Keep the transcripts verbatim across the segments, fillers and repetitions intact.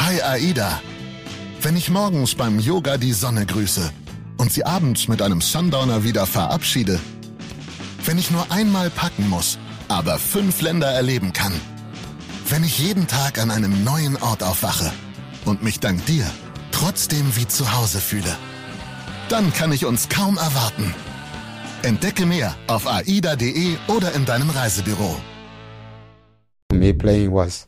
Hi Aida. Wenn ich morgens beim Yoga die Sonne grüße und sie abends mit einem Sundowner wieder verabschiede. Wenn ich nur einmal packen muss, aber fünf Länder erleben kann. Wenn ich jeden Tag an einem neuen Ort aufwache und mich dank dir trotzdem wie zu Hause fühle. Dann kann ich uns kaum erwarten. Entdecke mehr auf aida punkt de oder in deinem Reisebüro. Me playing was...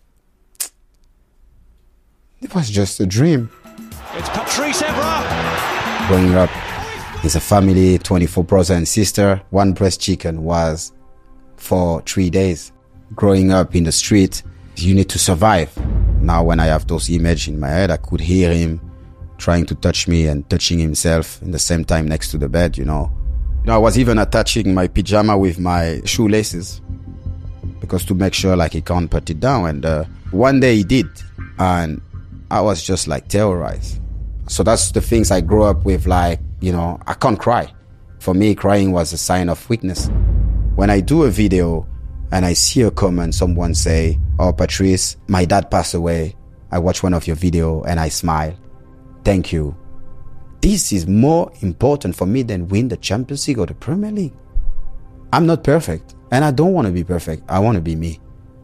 It was just a dream. It's Patrice Evra. Growing up, it's a family, twenty-four brothers and sister. One breast chicken was for three days. Growing up in the street, you need to survive. Now when I have those images in my head, I could hear him trying to touch me and touching himself in the same time next to the bed, you know. You know, I was even attaching my pyjama with my shoelaces because to make sure like he can't put it down. And uh, one day he did. And I was just like terrorized. So that's the things I grew up with, like, you know, I can't cry. For me, crying was a sign of weakness. When I do a video and I see a comment, someone say, oh, Patrice, my dad passed away. I watched one of your video and I smile. Thank you. This is more important for me than win the Champions League or the Premier League. I'm not perfect and I don't want to be perfect. I want to be me.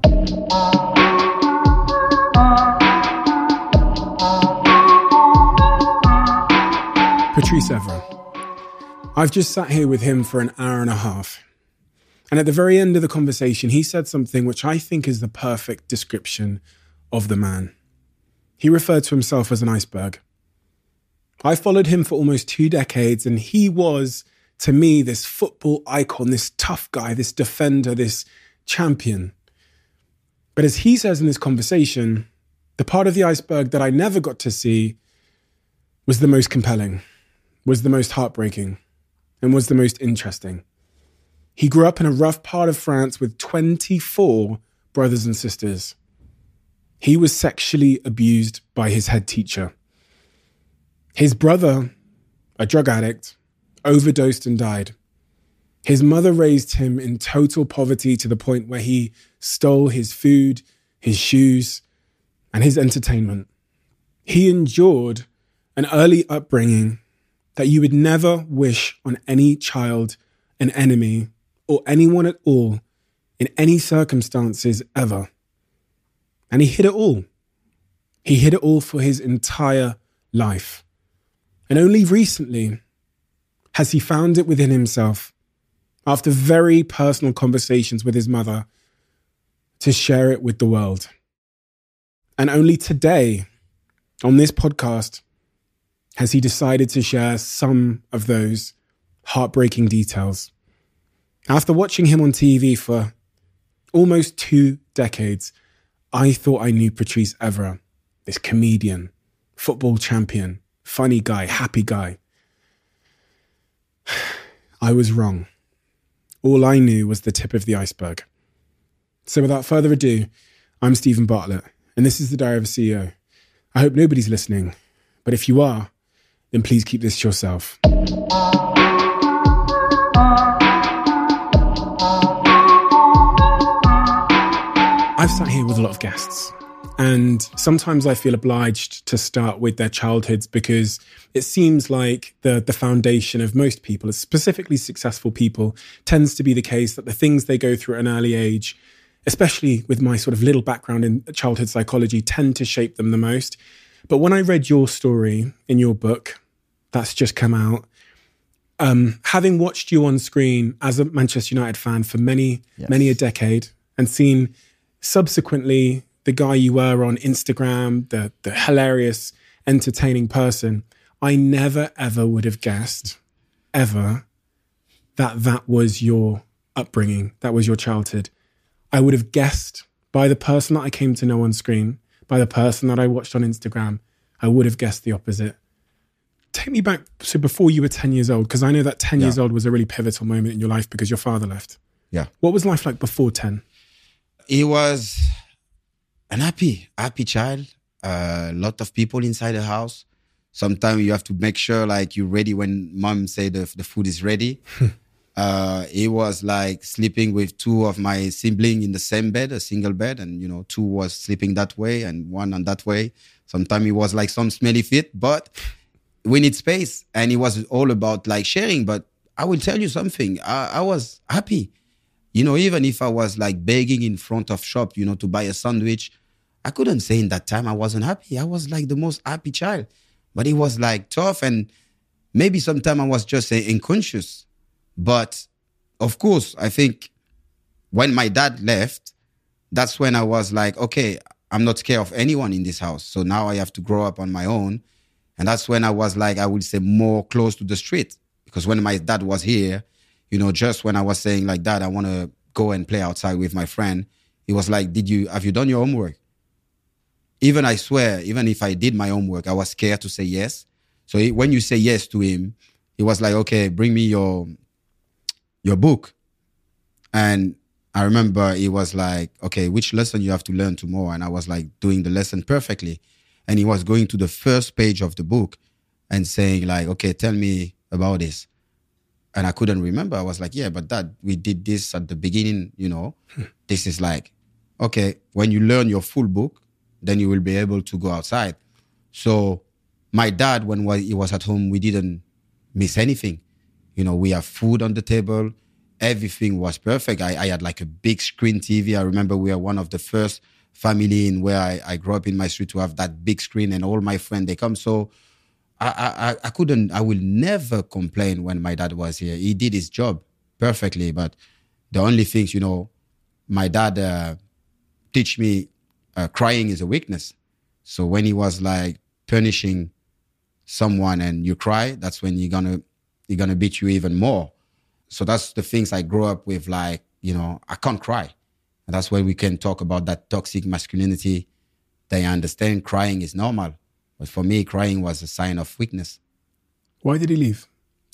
Patrice Evra. I've just sat here with him for an hour and a half. And at the very end of the conversation, he said something which I think is the perfect description of the man. He referred to himself as an iceberg. I followed him for almost two decades, and he was, to me, this football icon, this tough guy, this defender, this champion. But as he says in this conversation, the part of the iceberg that I never got to see was the most compelling, was the most heartbreaking, and was the most interesting. He grew up in a rough part of France with twenty-four brothers and sisters. He was sexually abused by his head teacher. His brother, a drug addict, overdosed and died. His mother raised him in total poverty to the point where he stole his food, his shoes, and his entertainment. He endured an early upbringing that you would never wish on any child, an enemy, or anyone at all in any circumstances ever. And he hid it all. He hid it all for his entire life. And only recently has he found it within himself, after very personal conversations with his mother, to share it with the world. And only today, on this podcast, has he decided to share some of those heartbreaking details. After watching him on T V for almost two decades, I thought I knew Patrice Evra, this comedian, football champion, funny guy, happy guy. I was wrong. All I knew was the tip of the iceberg. So without further ado, I'm Stephen Bartlett, and this is the Diary of a C E O. I hope nobody's listening, but if you are, then please keep this to yourself. I've sat here with a lot of guests, and sometimes I feel obliged to start with their childhoods because it seems like the, the foundation of most people, specifically successful people, tends to be the case that the things they go through at an early age, especially with my sort of little background in childhood psychology, tend to shape them the most. But when I read your story in your book, that's just come out, um, having watched you on screen as a Manchester United fan for many, yes. many a decade, and seen subsequently the guy you were on Instagram, the, the hilarious, entertaining person, I never, ever would have guessed, ever, that that was your upbringing, that was your childhood. I would have guessed by the person that I came to know on screen, by the person that I watched on Instagram, I would have guessed the opposite. Take me back to before you were ten years old, because I know that ten yeah. years old was a really pivotal moment in your life because your father left. Yeah. What was life like before ten? He was an happy, happy child. A uh, lot of people inside the house. Sometimes you have to make sure like you're ready when mom say the, the food is ready. Uh, it was like sleeping with two of my siblings in the same bed, a single bed, and you know, two was sleeping that way and one on that way. Sometimes it was like some smelly fit, but we need space, and it was all about like sharing. But I will tell you something, I, I was happy. You know, even if I was like begging in front of shop, you know, to buy a sandwich, I couldn't say in that time I wasn't happy. I was like the most happy child, but it was like tough, and maybe sometimes I was just uh, unconscious. But of course, I think when my dad left, that's when I was like, okay, I'm not scared of anyone in this house. So now I have to grow up on my own. And that's when I was like, I would say more close to the street. Because when my dad was here, you know, just when I was saying like, Dad, I want to go and play outside with my friend, he was like, Did you, have you done your homework? Even I swear, even if I did my homework, I was scared to say yes. So he, when you say yes to him, he was like, okay, bring me your, your book. And I remember he was like, okay, which lesson you have to learn tomorrow? And I was like doing the lesson perfectly. And he was going to the first page of the book and saying like, okay, tell me about this. And I couldn't remember. I was like, yeah, but Dad, we did this at the beginning, you know. This is like, okay, when you learn your full book, then you will be able to go outside. So my dad, when he was at home, we didn't miss anything. You know, we have food on the table. Everything was perfect. I, I had like a big screen T V. I remember we were one of the first family in where I, I grew up in my street to have that big screen, and all my friends, they come. So I, I, I couldn't, I will never complain when my dad was here. He did his job perfectly. But the only things, you know, my dad uh, teach me uh, crying is a weakness. So when he was like punishing someone and you cry, that's when you're gonna, you're gonna beat you even more. So that's the things I grew up with, like, you know, I can't cry. And that's when we can talk about that toxic masculinity. They understand crying is normal. But for me, crying was a sign of weakness. Why did he leave?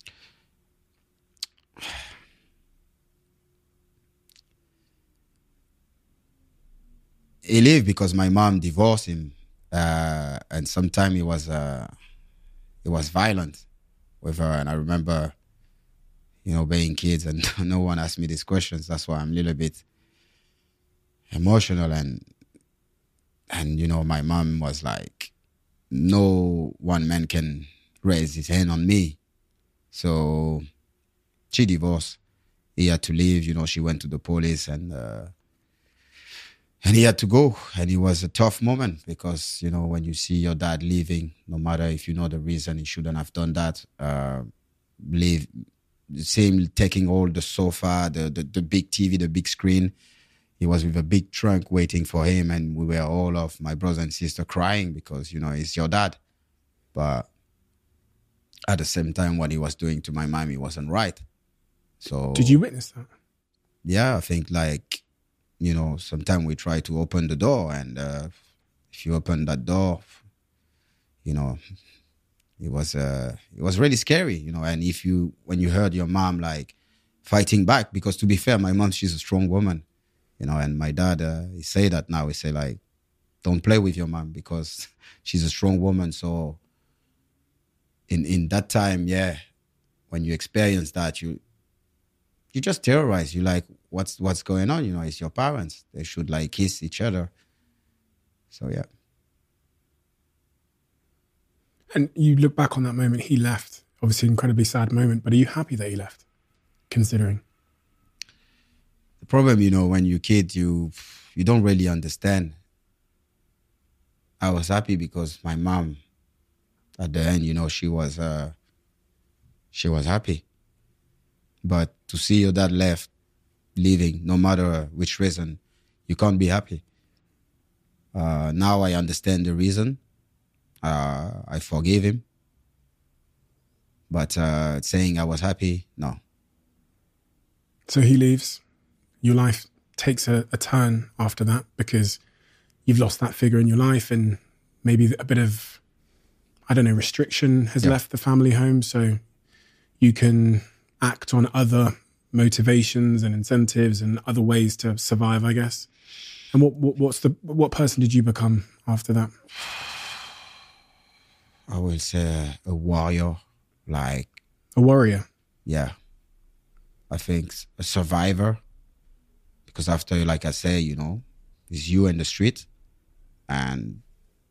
He left because my mom divorced him. Uh, and sometimes he was, uh, he was violent with her. And I remember, you know, being kids and no one asked me these questions. That's why I'm a little bit emotional. And, and you know, my mom was like, no one man can raise his hand on me. So she divorced. He had to leave. You know, she went to the police and uh, and he had to go. And it was a tough moment because, you know, when you see your dad leaving, no matter if you know the reason he shouldn't have done that, uh, leave, same taking all the sofa, the, the, the big T V, the big screen. He was with a big trunk waiting for him, and we were all of my brother and sister crying because, you know, it's your dad. But at the same time, what he was doing to my mom, he wasn't right. So did you witness that? Yeah, I think like, you know, sometimes we try to open the door, and uh, if you open that door, you know, it was uh, it was really scary, you know. And if you, when you heard your mom like fighting back, because to be fair, my mom, she's a strong woman. You know, and my dad, uh, he say that now. He say like, don't play with your mom because she's a strong woman. So in in that time, yeah, when you experience that, you you just terrorize. You like, what's what's going on? You know, it's your parents. They should like kiss each other. So yeah. And you look back on that moment, he left. Obviously, incredibly sad moment. But are you happy that he left, considering? The problem, you know, when you're a kid, you you don't really understand. I was happy because my mom, at the end, you know, she was uh, she was happy. But to see your dad left, leaving, no matter which reason, you can't be happy. Uh, now I understand the reason. Uh, I forgave him. But uh, saying I was happy, no. So he leaves. Your life takes a, a turn after that because you've lost that figure in your life, and maybe a bit of, I don't know, restriction has yeah. left the family home. So you can act on other motivations and incentives and other ways to survive, I guess. And what, what what's the what person did you become after that? I will say a warrior, like a warrior. Yeah. I think, a survivor. Because after, like I say, you know, it's you in the street, and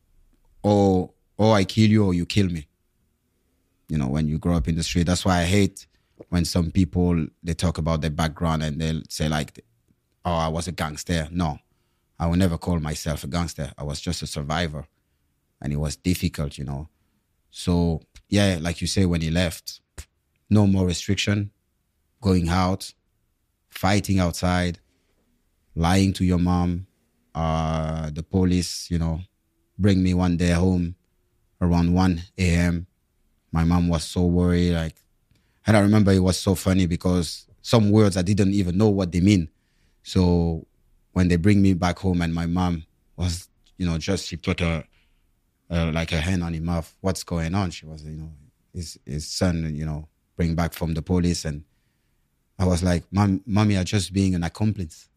or or I kill you or you kill me. You know, when you grow up in the street. That's why I hate when some people, they talk about their background and they'll say like, oh, I was a gangster. No, I will never call myself a gangster. I was just a survivor. And it was difficult, you know. So, yeah, like you say, when he left, no more restriction, going out, fighting outside, lying to your mom, uh, the police, you know, bring me one day home around one a.m. My mom was so worried, like, and I remember it was so funny because some words I didn't even know what they mean. So when they bring me back home and my mom was, you know, just, she put her, uh, like her hand on his mouth. What's going on? She was, you know, his, his son, you know, bring back from the police. And I was like, Mom, mommy, I'm just being an accomplice.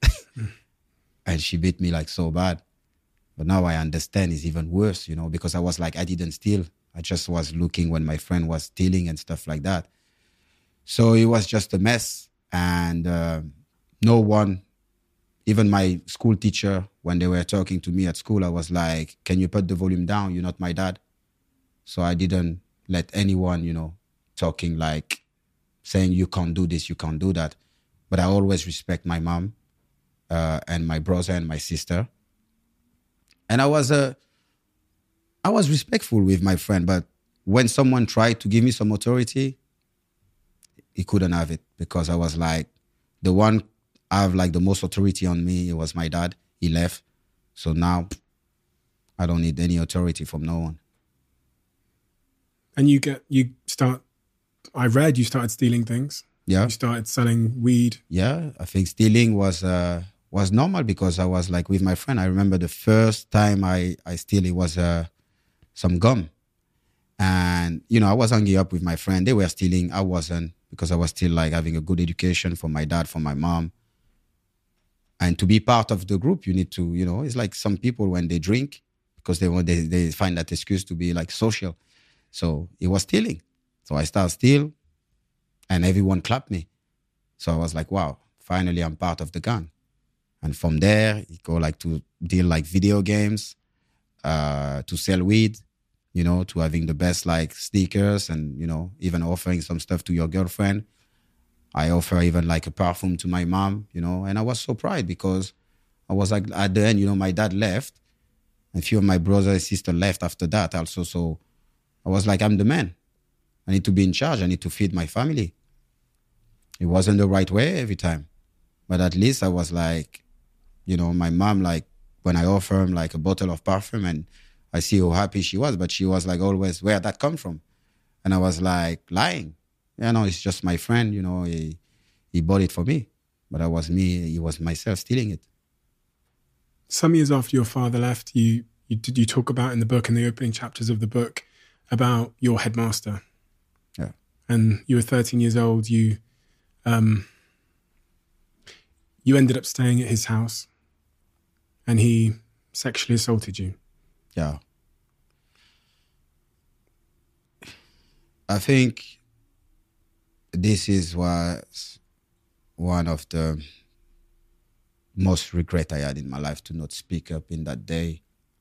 And she beat me like so bad. But now I understand it's even worse, you know, because I was like, I didn't steal. I just was looking when my friend was stealing and stuff like that. So it was just a mess. And uh, no one, even my school teacher, when they were talking to me at school, I was like, can you put the volume down? You're not my dad. So I didn't let anyone, you know, talking like, saying you can't do this, you can't do that. But I always respect my mom uh, and my brother and my sister. And I was uh, I was respectful with my friend, but when someone tried to give me some authority, he couldn't have it because I was like, the one I have like the most authority on me, it was my dad. He left. So now I don't need any authority from no one. And you get, you start, I read you started stealing things. Yeah. You started selling weed. Yeah, I think stealing was uh, was normal because I was like with my friend. I remember the first time I, I steal, it was uh, some gum. And, you know, I was hanging up with my friend. They were stealing. I wasn't because I was still like having a good education for my dad, for my mom. And to be part of the group, you need to, you know, it's like some people when they drink because they want, they, they find that excuse to be like social. So it was stealing. So I started steal and everyone clapped me. So I was like, wow, finally I'm part of the gang. And from there, you go like to deal like video games, uh, to sell weed, you know, to having the best like sneakers and, you know, even offering some stuff to your girlfriend. I offer even like a perfume to my mom, you know, and I was so proud because I was like, at the end, you know, my dad left and a few of my brothers and sisters left after that also. So I was like, I'm the man. I need to be in charge. I need to feed my family. It wasn't the right way every time. But at least I was like, you know, my mom, like when I offer him like a bottle of perfume and I see how happy she was, but she was like always, where'd that come from? And I was like, lying. You know, it's just my friend, you know, he, he bought it for me. But I was me, it was myself stealing it. Some years after your father left, you, you did you talk about in the book, in the opening chapters of the book, about your headmaster. Yeah. And you were thirteen years old, you um, you ended up staying at his house and he sexually assaulted you. Yeah. I think this is was one of the most regret I had in my life, to not speak up in that day.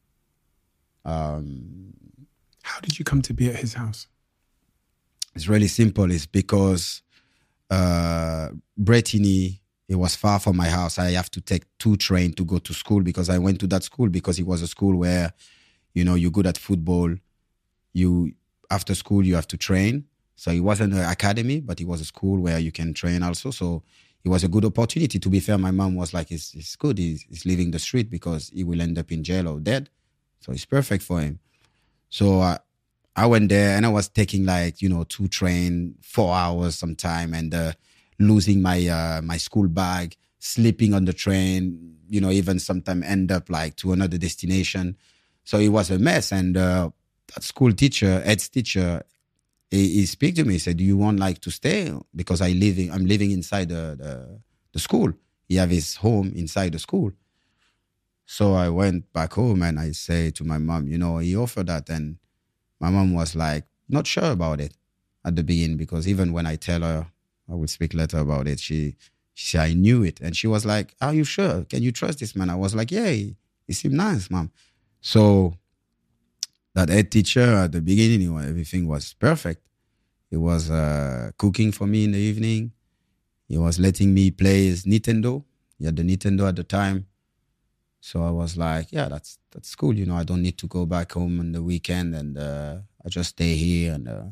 Um, How did you come to be at his house? It's really simple. It's because uh, Bretigny, it was far from my house. I have to take two trains to go to school because I went to that school because it was a school where, you know, you're good at football. You after school, you have to train. So it wasn't an academy, but it was a school where you can train also. So it was a good opportunity. To be fair, my mom was like, it's, it's good. He's, he's leaving the street because he will end up in jail or dead. So it's perfect for him. So uh, I went there and I was taking like, you know, two train, four hours sometime and uh, losing my uh, my school bag, sleeping on the train, you know, even sometime end up like to another destination. So it was a mess. And uh, that school teacher, Ed's teacher, he, he speak to me, he said, do you want like to stay? Because I living, I'm living inside the, the, the school. He have his home inside the school. So I went back home and I say to my mom, you know, he offered that. And my mom was like, not sure about it at the beginning, because even when I tell her I will speak later about it. She, she said, I knew it. And she was like, are you sure? Can you trust this man? I was like, yeah, he, he seemed nice, mom. So that head teacher at the beginning, you know, everything was perfect. He was uh, cooking for me in the evening. He was letting me play his Nintendo. He had the Nintendo at the time. So I was like, yeah, that's that's cool. You know, I don't need to go back home on the weekend, and uh, I just stay here. And uh...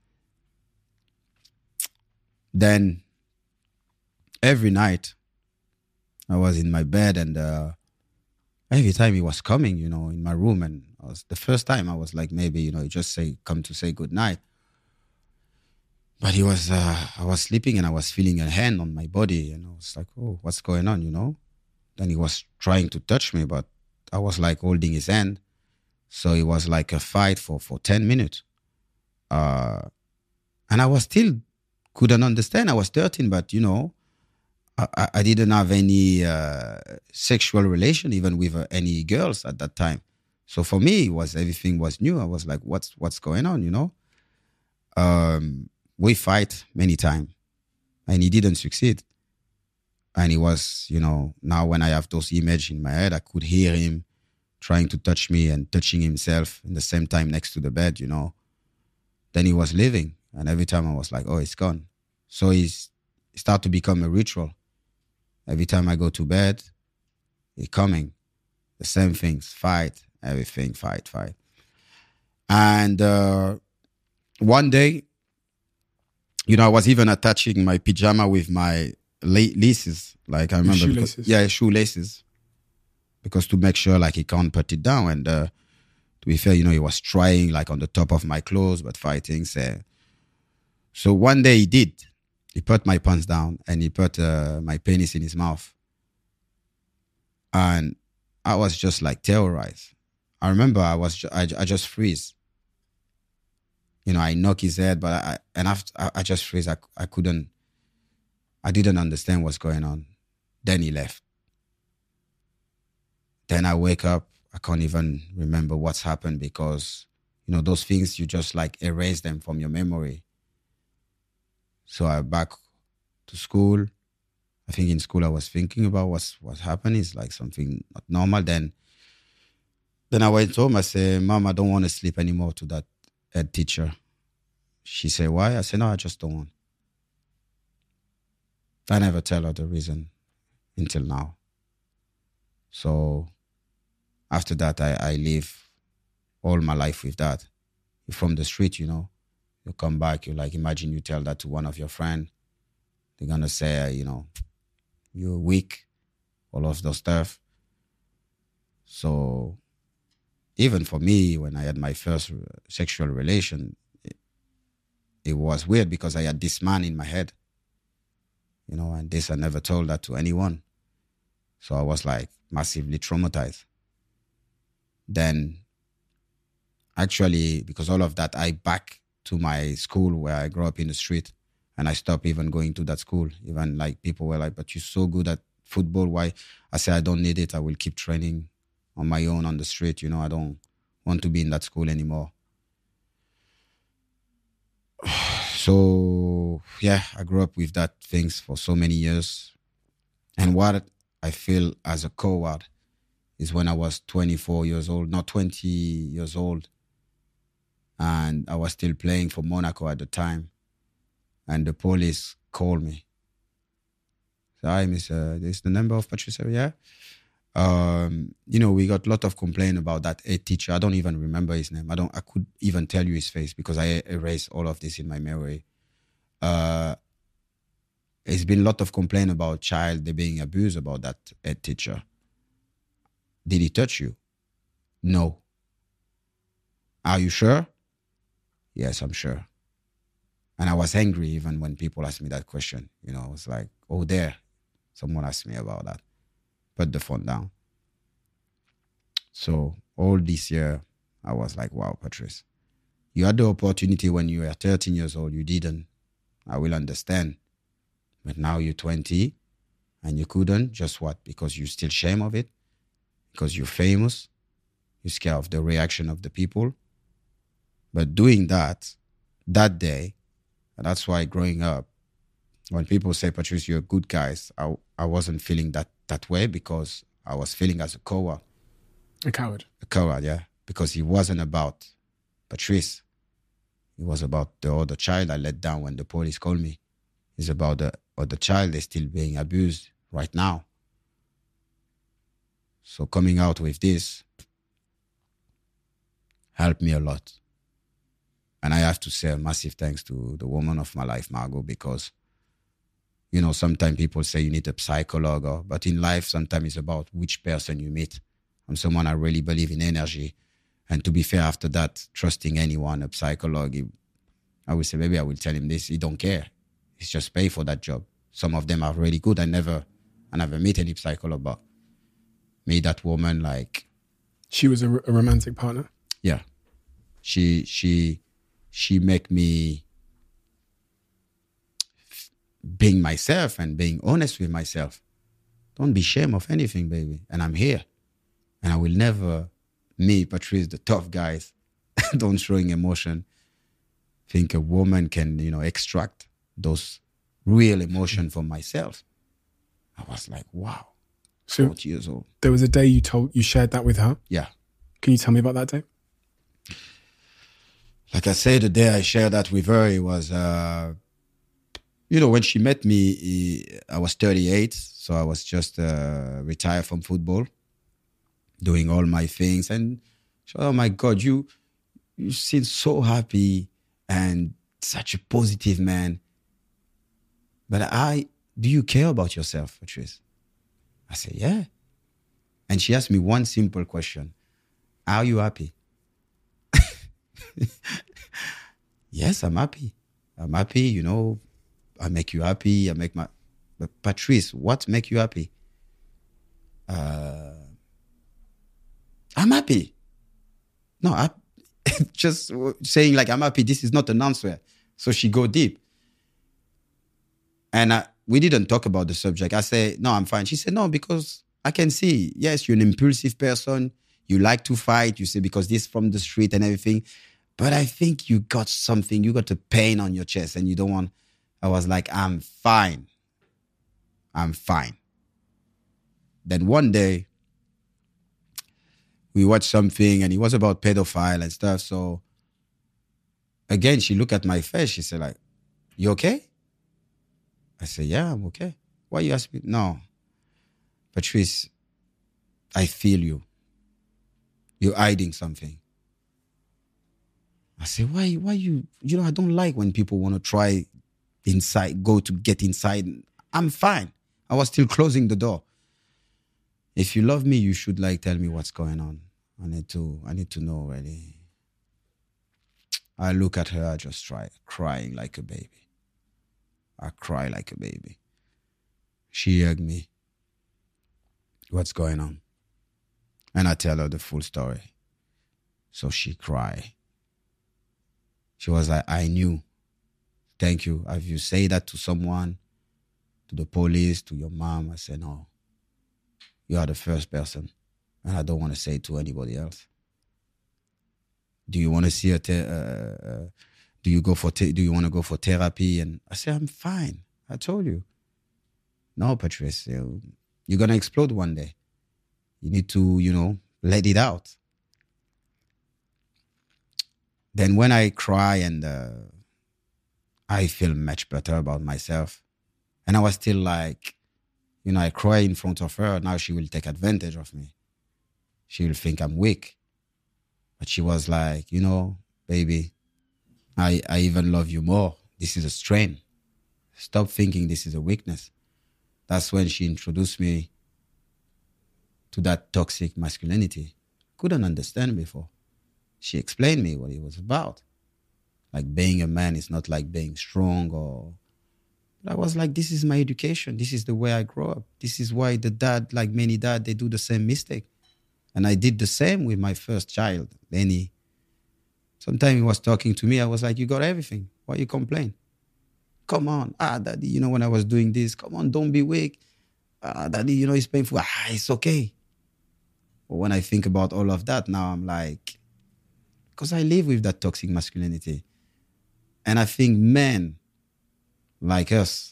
then every night I was in my bed, and uh, every time he was coming, you know, in my room, and I was, the first time I was like, maybe, you know, he just say, come to say good night. But he was, uh, I was sleeping and I was feeling a hand on my body, and I was like, oh, what's going on, you know? Then he was trying to touch me, but I was like holding his hand. So it was like a fight for, for ten minutes. Uh, and I was still, couldn't understand. I was thirteen, but you know, I, I didn't have any uh, sexual relation even with uh, any girls at that time. So for me, it was, everything was new. I was like, what's, what's going on, you know? Um, we fight many times and he didn't succeed. And it was, you know, now when I have those images in my head, I could hear him trying to touch me and touching himself in the same time next to the bed, you know. Then he was leaving. And every time I was like, oh, it's gone. So he's, it started to become a ritual. Every time I go to bed, he's coming. The same things, fight, everything, fight, fight. And uh, one day, you know, I was even attaching my pyjama with my laces, like I remember, shoelaces. Because, yeah, shoelaces, because to make sure like he can't put it down. And uh, to be fair, you know, he was trying like on the top of my clothes, but fighting. So, so one day he did. He put my pants down and he put uh, my penis in his mouth, and I was just like terrorized. I remember I was ju- I, I just freeze. You know, I knock his head, but I and after I, I just freeze. I I couldn't. I didn't understand what's going on. Then he left. Then I wake up. I can't even remember what's happened because, you know, those things, you just like erase them from your memory. So I back to school. I think in school I was thinking about what's what's happening. It's like something not normal. Then, then I went home. I said, Mom, I don't want to sleep anymore to that head teacher. She said, why? I said, no, I just don't want. I never tell her the reason until now. So after that, I, I live all my life with that. You're from the street, you know. You come back, you like, imagine you tell that to one of your friends. They're going to say, you know, you're weak, all of those stuff. So even for me, when I had my first sexual relation, it, it was weird because I had this man in my head. You know, and this, I never told that to anyone. So I was like massively traumatized. Then actually, because all of that, I back to my school where I grew up in the street, and I stopped even going to that school. Even like people were like, but you're so good at football. Why? I said, I don't need it. I will keep training on my own on the street. You know, I don't want to be in that school anymore. So, yeah, I grew up with that things for so many years. And what I feel as a coward is when I was twenty-four years old, not twenty years old. And I was still playing for Monaco at the time. And the police called me. So, hi, Mister This is the number of Patrice Evra? Um, you know, we got a lot of complaint about that head teacher. I don't even remember his name. I don't. I could even tell you his face because I erased all of this in my memory. Uh, there's been a lot of complaint about child they being abused about that head teacher. Did he touch you? No. Are you sure? Yes, I'm sure. And I was angry even when people asked me that question. You know, I was like, oh, there. Someone asked me about that. Put the phone down. So all this year, I was like, wow, Patrice, you had the opportunity when you were thirteen years old. You didn't. I will understand. But now you're twenty and you couldn't. Just what? Because you're still ashamed of it? Because you're famous? You're scared of the reaction of the people? But doing that, that day, and that's why growing up, When people say, Patrice, you're a good guy, I, I wasn't feeling that, that way because I was feeling as a coward. A coward. A coward, yeah. Because it wasn't about Patrice. It was about the other child I let down when the police called me. It's about the other child that's still being abused right now. So coming out with this helped me a lot. And I have to say a massive thanks to the woman of my life, Margot, because, you know, sometimes people say you need a psychologue, or, but in life, sometimes it's about which person you meet. I'm someone I really believe in energy. And to be fair, after that, trusting anyone, a psychologue, he, I would say, maybe I will tell him this, he don't care. He's just pay for that job. Some of them are really good. I never, I never meet any psychologue, but me, that woman, like... She was a, a romantic partner? Yeah. She, she, she make me being myself and being honest with myself. Don't be ashamed of anything, baby. And I'm here. And I will never, me, Patrice, the tough guys, don't showing emotion, think a woman can, you know, extract those real emotion from myself. I was like, wow, so forty years old. There was a day you told, you shared that with her? Yeah. Can you tell me about that day? Like I said, the day I shared that with her, it was, uh, you know, when she met me, he, I was thirty-eight, so I was just uh, retired from football, doing all my things. And she said, oh my God, you, you seem so happy and such a positive man. But I, do you care about yourself, Patrice? I said, yeah. And she asked me one simple question. Are you happy? Yes, I'm happy. I'm happy, you know, I make you happy. I make my, but Patrice, what make you happy? Uh, I'm happy. No, I, just saying like, I'm happy. This is not an answer. So she go deep. And I, we didn't talk about the subject. I say, no, I'm fine. She said, no, because I can see, yes, you're an impulsive person. You like to fight. You say, because this from the street and everything. But I think you got something, you got a pain on your chest and you don't want, I was like, I'm fine. I'm fine. Then one day, we watched something and it was about pedophile and stuff. So again, she looked at my face. She said like, you okay? I said, yeah, I'm okay. Why you ask me? No. Patrice, I feel you. You're hiding something. I said, why, why you, you know, I don't like when people want to try inside, go to get inside. I'm fine. I was still closing the door. If you love me, you should like tell me what's going on. I need to, I need to know really. I look at her, I just try crying like a baby. I cry like a baby. She hugged me. What's going on? And I tell her the full story. So she cried. She was like, I knew. Thank you. Have you say that to someone, to the police, to your mom? I said, no. You are the first person. And I don't want to say it to anybody else. Do you want to see a, te- uh, uh, do you go for, te- do you want to go for therapy? And I said, I'm fine. I told you. No, Patrice, you're going to explode one day. You need to, you know, let it out. Then when I cry and uh, I feel much better about myself. And I was still like, you know, I cry in front of her. Now she will take advantage of me. She will think I'm weak. But she was like, you know, baby, I, I even love you more. This is a strength. Stop thinking this is a weakness. That's when she introduced me to that toxic masculinity. Couldn't understand before. She explained me what it was about. Like being a man is not like being strong or... But I was like, this is my education. This is the way I grew up. This is why the dad, like many dads, they do the same mistake. And I did the same with my first child, Lenny. Sometimes he was talking to me. I was like, you got everything. Why you complain? Come on. Ah, daddy, you know, when I was doing this, come on, don't be weak. Ah, daddy, you know, it's painful. Ah, it's okay. But when I think about all of that, now I'm like... Because I live with that toxic masculinity. And I think men like us,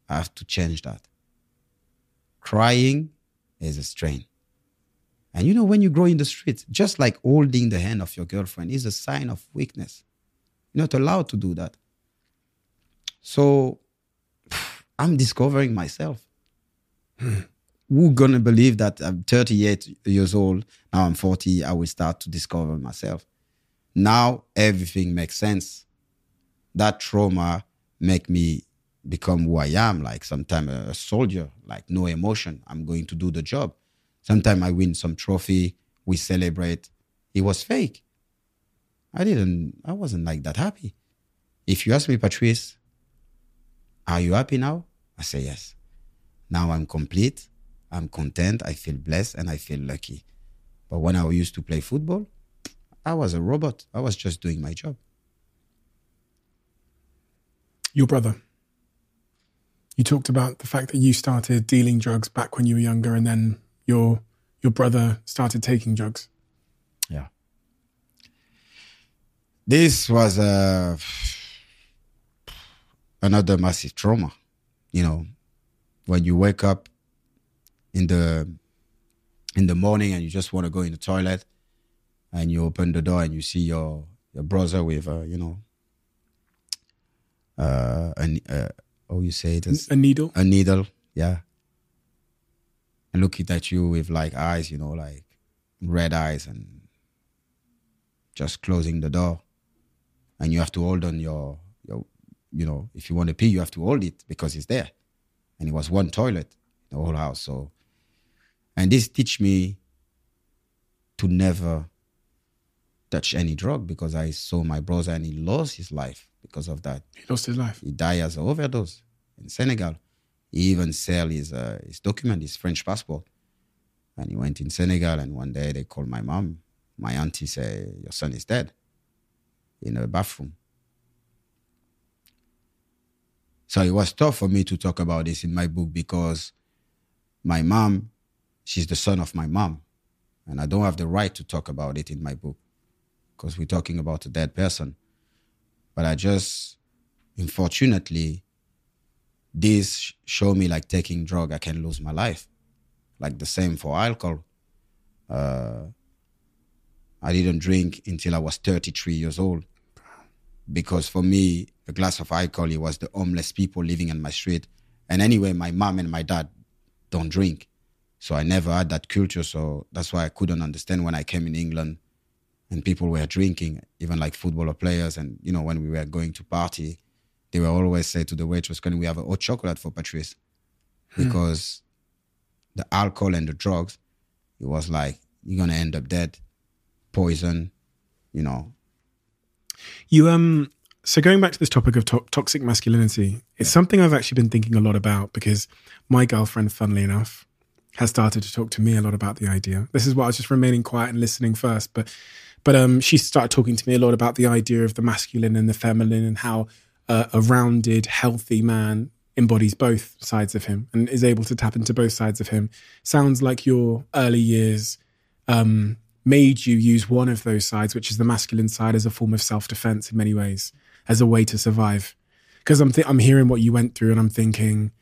I have to change that. Crying is a strain. And you know, when you grow in the street, just like holding the hand of your girlfriend is a sign of weakness. You're not allowed to do that. So I'm discovering myself. Hmm. Who's going to believe that I'm thirty-eight years old, now I'm forty, I will start to discover myself. Now everything makes sense. That trauma make me become who I am, like sometimes a soldier, like no emotion. I'm going to do the job. Sometimes I win some trophy, we celebrate. It was fake. I didn't, I wasn't like that happy. If you ask me, Patrice, are you happy now? I say yes. Now I'm complete, I'm content, I feel blessed, and I feel lucky. But when I used to play football, I was a robot. I was just doing my job. Your brother. You talked about the fact that you started dealing drugs back when you were younger, and then your your brother started taking drugs. Yeah. This was uh, another massive trauma. You know, when you wake up in the in the morning and you just want to go in the toilet, and you open the door and you see your your brother with uh, you know uh, an uh, oh you say it as a needle a needle yeah. And looking at you with like eyes, you know, like red eyes, and just closing the door. And you have to hold on your, your, you know, if you want to pee, you have to hold it because it's there. And it was one toilet in the whole house. So, and this teach me to never touch any drug, because I saw my brother and he lost his life because of that. He lost his life. He died as an overdose in Senegal. He even sell his uh, his document, his French passport. And he went in Senegal, and one day they called my mom. My auntie said, your son is dead in a bathroom. So it was tough for me to talk about this in my book, because my mom, she's the son of my mom. And I don't have the right to talk about it in my book, because we're talking about a dead person. But I just, unfortunately, this show me like taking drug, I can lose my life. Like the same for alcohol. Uh, I didn't drink until I was thirty-three years old. Because for me, a glass of alcohol, it was the homeless people living in my street. And anyway, my mom and my dad don't drink. So I never had that culture. So that's why I couldn't understand when I came in England and people were drinking, even like footballer players. And, you know, when we were going to party, they will always say to the waitress, can we have a hot chocolate for Patrice? Because hmm. the alcohol and the drugs, it was like, you're going to end up dead, poison, you know. You um. So going back to this topic of to- toxic masculinity, it's yeah. something I've actually been thinking a lot about, because my girlfriend, funnily enough, has started to talk to me a lot about the idea. This is why I was just remaining quiet and listening first. But but um, she started talking to me a lot about the idea of the masculine and the feminine, and how Uh, a rounded, healthy man embodies both sides of him and is able to tap into both sides of him. Sounds like your early years um, made you use one of those sides, which is the masculine side, as a form of self-defense in many ways, as a way to survive. Because I'm th- I'm hearing what you went through, and I'm thinking,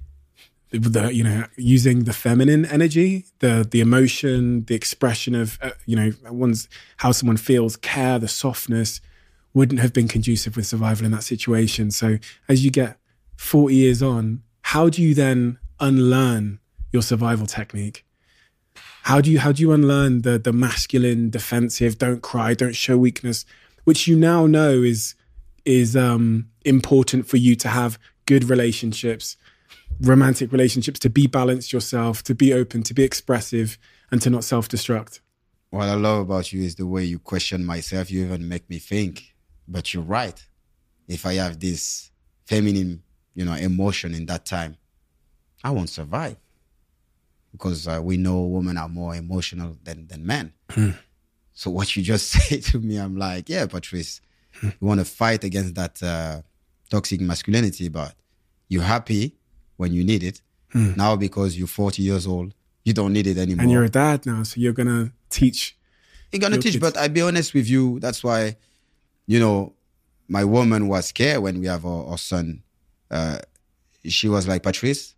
the you know, using the feminine energy, the the emotion, the expression of uh, you know, one's how someone feels, care, the softness, wouldn't have been conducive with survival in that situation. So as you get forty years on, how do you then unlearn your survival technique? How do you how do you unlearn the the masculine, defensive, don't cry, don't show weakness, which you now know is is um, important for you to have good relationships, romantic relationships, to be balanced yourself, to be open, to be expressive, and to not self-destruct? What I love about you is the way you question myself. You even make me think. But you're right. If I have this feminine, you know, emotion in that time, I won't survive. Because uh, we know women are more emotional than, than men. Hmm. So what you just say to me, I'm like, yeah, Patrice, hmm. you want to fight against that uh, toxic masculinity, but you're happy when you need it. Hmm. Now, because you're forty years old, you don't need it anymore. And you're a dad now, so you're going to teach. You're going to teach, kids. But I'll be honest with you, that's why, you know, my woman was scared when we have our, our son. Uh, she was like, Patrice,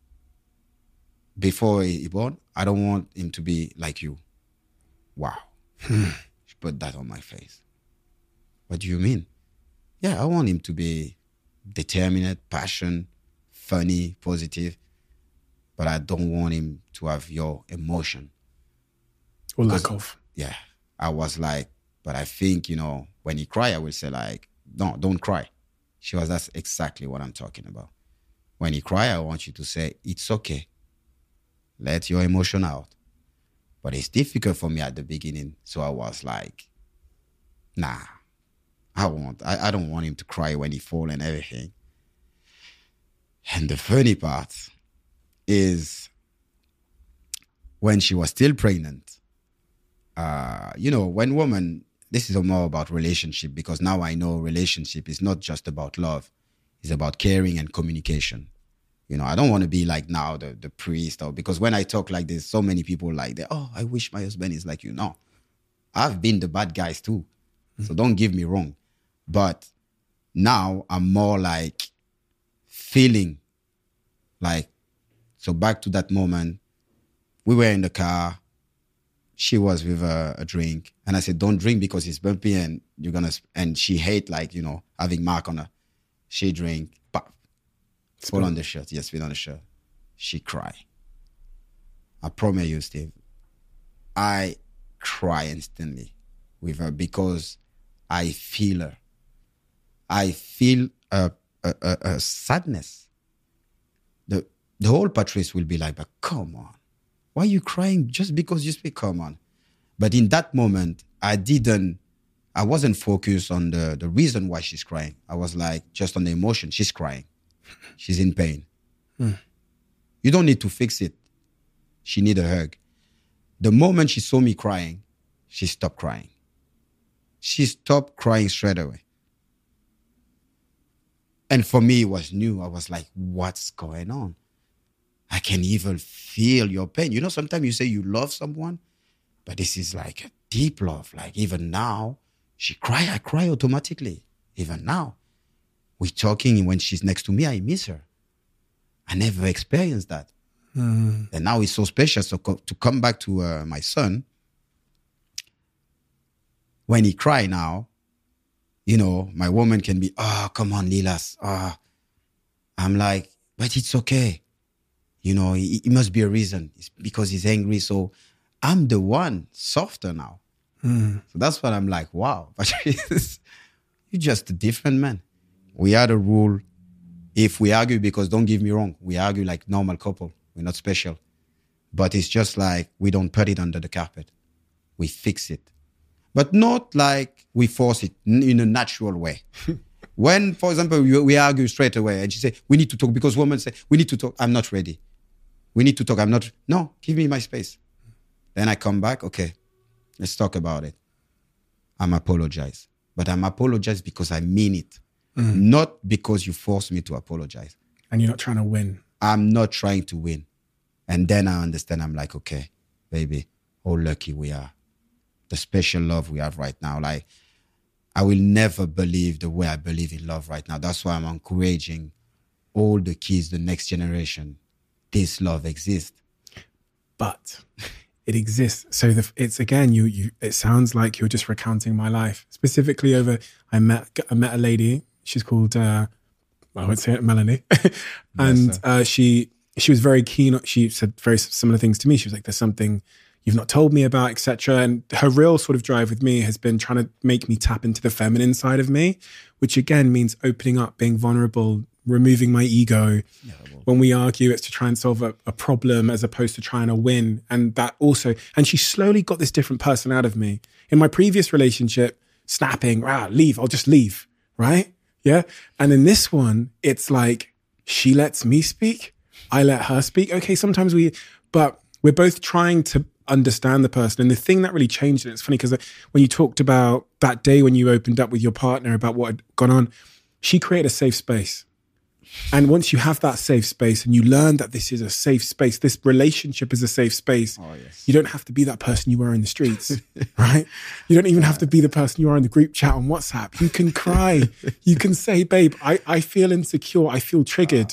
before he born, I don't want him to be like you. Wow. She put that on my face. What do you mean? Yeah, I want him to be determined, passionate, funny, positive, but I don't want him to have your emotion. Or lack of. Yeah. I was like, but I think, you know, when he cry, I will say like, no, don't cry. She was, that's exactly what I'm talking about. When he cry, I want you to say, it's okay. Let your emotion out. But it's difficult for me at the beginning. So I was like, nah, I won't. I, I don't want him to cry when he fall and everything. And the funny part is when she was still pregnant, uh, you know, when women, this is more about relationship, because now I know relationship is not just about love. It's about caring and communication. You know, I don't want to be like now the, the priest, or because when I talk like this, so many people like that, oh, I wish my husband is like you. No, I've been the bad guys too. Mm-hmm. So don't get me wrong. But now I'm more like feeling like, so back to that moment, we were in the car, she was with a, a drink, and I said, don't drink because it's bumpy and you're going to, and she hate like, you know, having mark on her. She drink, pop, fall on the shirt. Yes, spit on the shirt. She cry. I promise you, Steve, I cry instantly with her because I feel her. I feel a, a, a, a sadness. The, the whole Patrice will be like, but come on. Why are you crying just because you speak? Come on. But in that moment, I didn't, I wasn't focused on the, the reason why she's crying. I was like, just on the emotion. She's crying. She's in pain. Hmm. You don't need to fix it. She need a hug. The moment she saw me crying, she stopped crying. She stopped crying straight away. And for me, it was new. I was like, what's going on? I can even feel your pain. You know, sometimes you say you love someone, but this is like a deep love. Like even now, she cry, I cry automatically. Even now. We're talking, when she's next to me, I miss her. I never experienced that. Mm. And now it's so special. So co- to come back to uh, my son, when he cry now, you know, my woman can be, oh, come on, Lilas. Oh. I'm like, but it's okay. You know, it, it must be a reason. It's because he's angry. So I'm the one softer now. Mm. So that's what I'm like, wow. But you're just a different man. We had a rule. If we argue, because don't get me wrong, we argue like normal couple. We're not special. But it's just like we don't put it under the carpet. We fix it. But not like we force it in a natural way. When, for example, we, we argue straight away and she say, we need to talk, because women say, we need to talk. I'm not ready. We need to talk. I'm not. No, give me my space. Then I come back. Okay, let's talk about it. I'm apologize. But I'm apologize because I mean it. Mm. Not because you force me to apologize. And you're not trying to win. I'm not trying to win. And then I understand. I'm like, okay, baby, how lucky we are. The special love we have right now. Like, I will never believe the way I believe in love right now. That's why I'm encouraging all the kids, the next generation. This love exists. But it exists. So the, it's again, you, you. It sounds like you're just recounting my life. Specifically over, I met I met a lady. She's called, uh, I won't say it, Melanie. and yes, uh, she she was very keen. She said very similar things to me. She was like, there's something you've not told me about, et cetera. And her real sort of drive with me has been trying to make me tap into the feminine side of me, which again means opening up, being vulnerable, removing my ego. Yeah, well, when we argue, it's to try and solve a, a problem as opposed to trying to win. And that also, and she slowly got this different person out of me. In my previous relationship, snapping, ah, leave, I'll just leave, right? Yeah. And in this one, it's like, she lets me speak, I let her speak. Okay, sometimes we, but we're both trying to understand the person. And the thing that really changed it, it's funny because when you talked about that day when you opened up with your partner about what had gone on, she created a safe space. And once you have that safe space and you learn that this is a safe space, this relationship is a safe space, oh, yes. You don't have to be that person you were in the streets, right? You don't even have to be the person you are in the group chat on WhatsApp. You can cry. You can say, babe, I, I feel insecure. I feel triggered.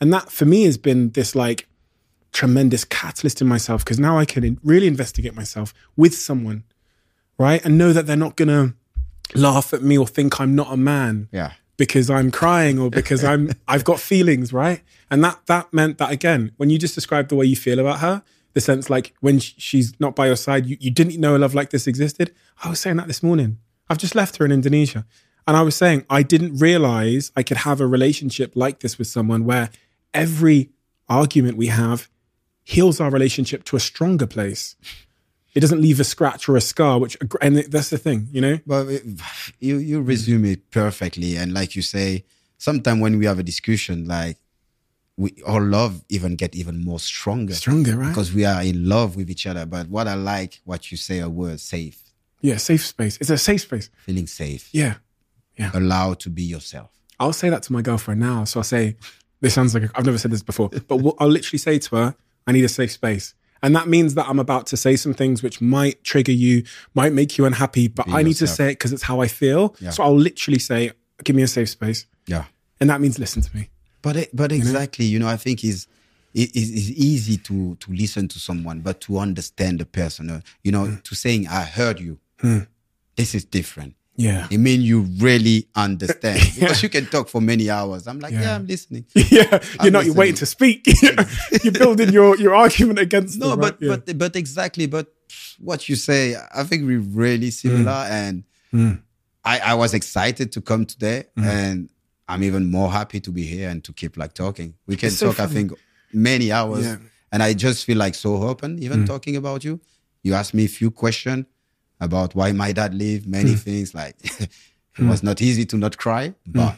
And that for me has been this like tremendous catalyst in myself, because now I can in- really investigate myself with someone, right? And know that they're not going to laugh at me or think I'm not a man. Yeah. Because I'm crying or because I'm, I've got feelings, right? And that, that meant that, again, when you just described the way you feel about her, the sense like when sh- she's not by your side, you, you didn't know a love like this existed. I was saying that this morning. I've just left her in Indonesia. And I was saying, I didn't realize I could have a relationship like this with someone where every argument we have heals our relationship to a stronger place. It doesn't leave a scratch or a scar, which, and that's the thing, you know? Well, it, you, you resume it perfectly. And like you say, sometimes when we have a discussion, like we, our love even get even more stronger. Stronger, right? Because we are in love with each other. But what I like, what you say, a word, safe. Yeah, safe space. It's a safe space. Feeling safe. Yeah. Yeah. Allowed to be yourself. I'll say that to my girlfriend now. So I'll say, this sounds like, a, I've never said this before, but what, I'll literally say to her, I need a safe space. And that means that I'm about to say some things which might trigger you, might make you unhappy, but Be I need yourself. to say it because it's how I feel. Yeah. So I'll literally say, give me a safe space. Yeah. And that means listen to me. But it, but exactly, you know, I think it's, it, it's it's easy to to listen to someone, but to understand the person, uh, you know, mm. to saying, I heard you, mm. this is different. Yeah. It means you really understand. yeah. Because you can talk for many hours. I'm like, yeah, yeah I'm listening. yeah. You're I'm not, listening. you're waiting to speak. You're building your, your argument against No, them, but, right? yeah. but, but exactly. But what you say, I think we're really similar. Mm. And mm. I, I was excited to come today mm. and I'm even more happy to be here and to keep like talking. We can it's so talk, funny. I think, many hours. Yeah. And I just feel like so open, even mm. talking about you. You asked me a few questions about why my dad lived, many mm. things like... It was not easy to not cry, but mm.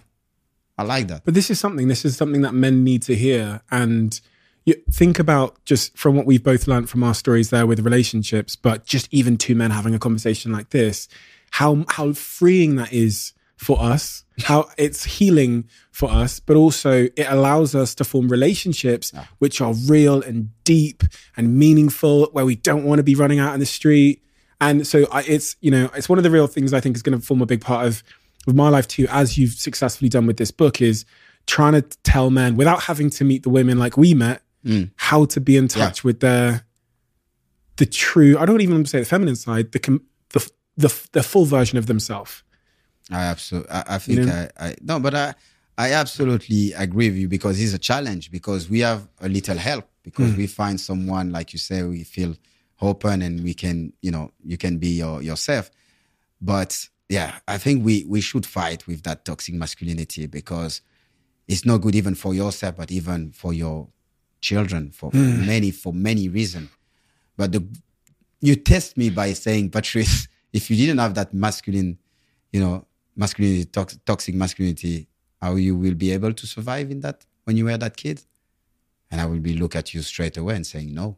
I like that. But this is something, this is something that men need to hear. And you think about just from what we've both learned from our stories there with relationships, but just even two men having a conversation like this, how how freeing that is for us, how it's healing for us, but also it allows us to form relationships yeah. which are real and deep and meaningful, where we don't want to be running out in the street. And so I, it's, you know, it's one of the real things I think is going to form a big part of, of my life too, as you've successfully done with this book, is trying to tell men without having to meet the women like we met, mm. how to be in touch yeah. with their, the true, I don't even want to say the feminine side, the, the, the, the full version of themselves. I absolutely, I, I think you know? I, I, no, but I, I absolutely agree with you, because it's a challenge, because we have a little help, because mm. we find someone, like you say, we feel open and we can, you know, you can be your, yourself. But yeah, I think we, we should fight with that toxic masculinity, because it's not good even for yourself, but even for your children, for, for mm. many, for many reasons. But the, you test me by saying, Patrice, if you didn't have that masculine, you know, masculinity, tox, toxic masculinity, how you will be able to survive in that when you were that kid? And I will be look at you straight away and saying no.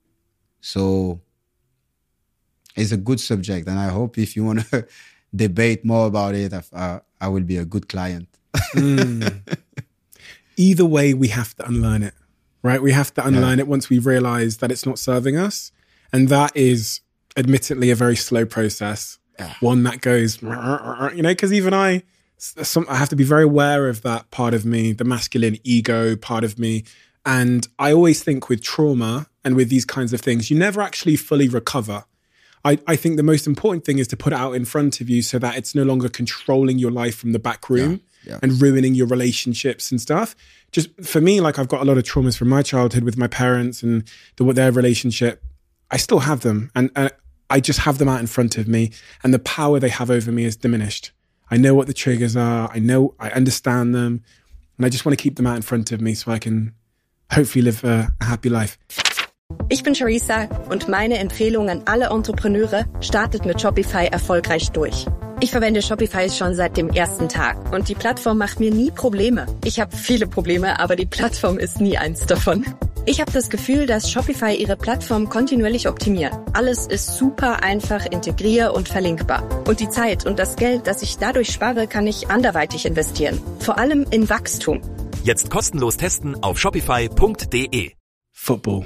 So it's a good subject, and I hope if you want to debate more about it, I, I will be a good client. mm. Either way, we have to unlearn it, right? We have to unlearn yeah. it once we realize that it's not serving us. And that is admittedly a very slow process, yeah. one that goes, you know, because even I, some, I have to be very aware of that part of me, the masculine ego part of me. And I always think with trauma and with these kinds of things, you never actually fully recover. I, I think the most important thing is to put it out in front of you so that it's no longer controlling your life from the back room yeah, yeah. and ruining your relationships and stuff. Just for me, like I've got a lot of traumas from my childhood with my parents and the, their relationship. I still have them, and, and I just have them out in front of me, and the power they have over me is diminished. I know what the triggers are. I know, I understand them, and I just want to keep them out in front of me so I can hopefully live a, a happy life. Ich bin Charissa und meine Empfehlung an alle Entrepreneure: startet mit Shopify erfolgreich durch. Ich verwende Shopify schon seit dem ersten Tag und die Plattform macht mir nie Probleme. Ich habe viele Probleme, aber die Plattform ist nie eins davon. Ich habe das Gefühl, dass Shopify ihre Plattform kontinuierlich optimiert. Alles ist super einfach integrier- und verlinkbar. Und die Zeit und das Geld, das ich dadurch spare, kann ich anderweitig investieren. Vor allem in Wachstum. Jetzt kostenlos testen auf shopify punkt de. Football.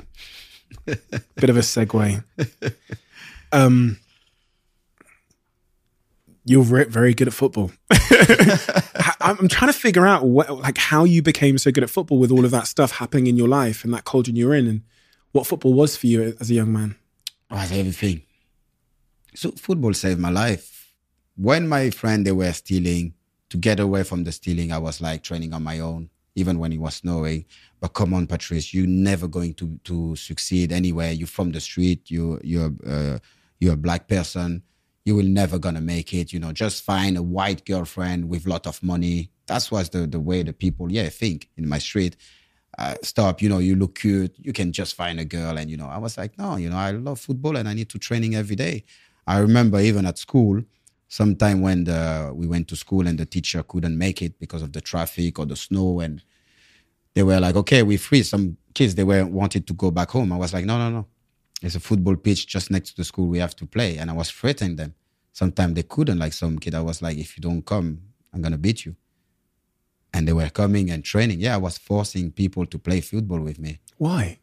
Bit of a segue. Um, You're very, very good at football. I'm trying to figure out what, like how you became so good at football with all of that stuff happening in your life and that culture you were in, and what football was for you as a young man. It was everything. So football saved my life. When my friend, they were stealing, to get away from the stealing, I was like training on my own, even when it was snowing. But come on, Patrice, you're never going to, to succeed anywhere. You're from the street. You, you're, uh, you're a black person. You will never gonna make it. You know, just find a white girlfriend with a lot of money. That was the, the way the people, yeah, think in my street. Uh, stop, you know, you look cute. You can just find a girl. And, you know, I was like, no, you know, I love football and I need to training every day. I remember even at school, sometime when the, we went to school and the teacher couldn't make it because of the traffic or the snow, and they were like, okay, we're free. Some kids, they were wanted to go back home. I was like, no, no, no. There's a football pitch just next to the school. We have to play. And I was threatening them. Sometimes they couldn't. Like some kid, I was like, if you don't come, I'm going to beat you. And they were coming and training. Yeah, I was forcing people to play football with me. Why?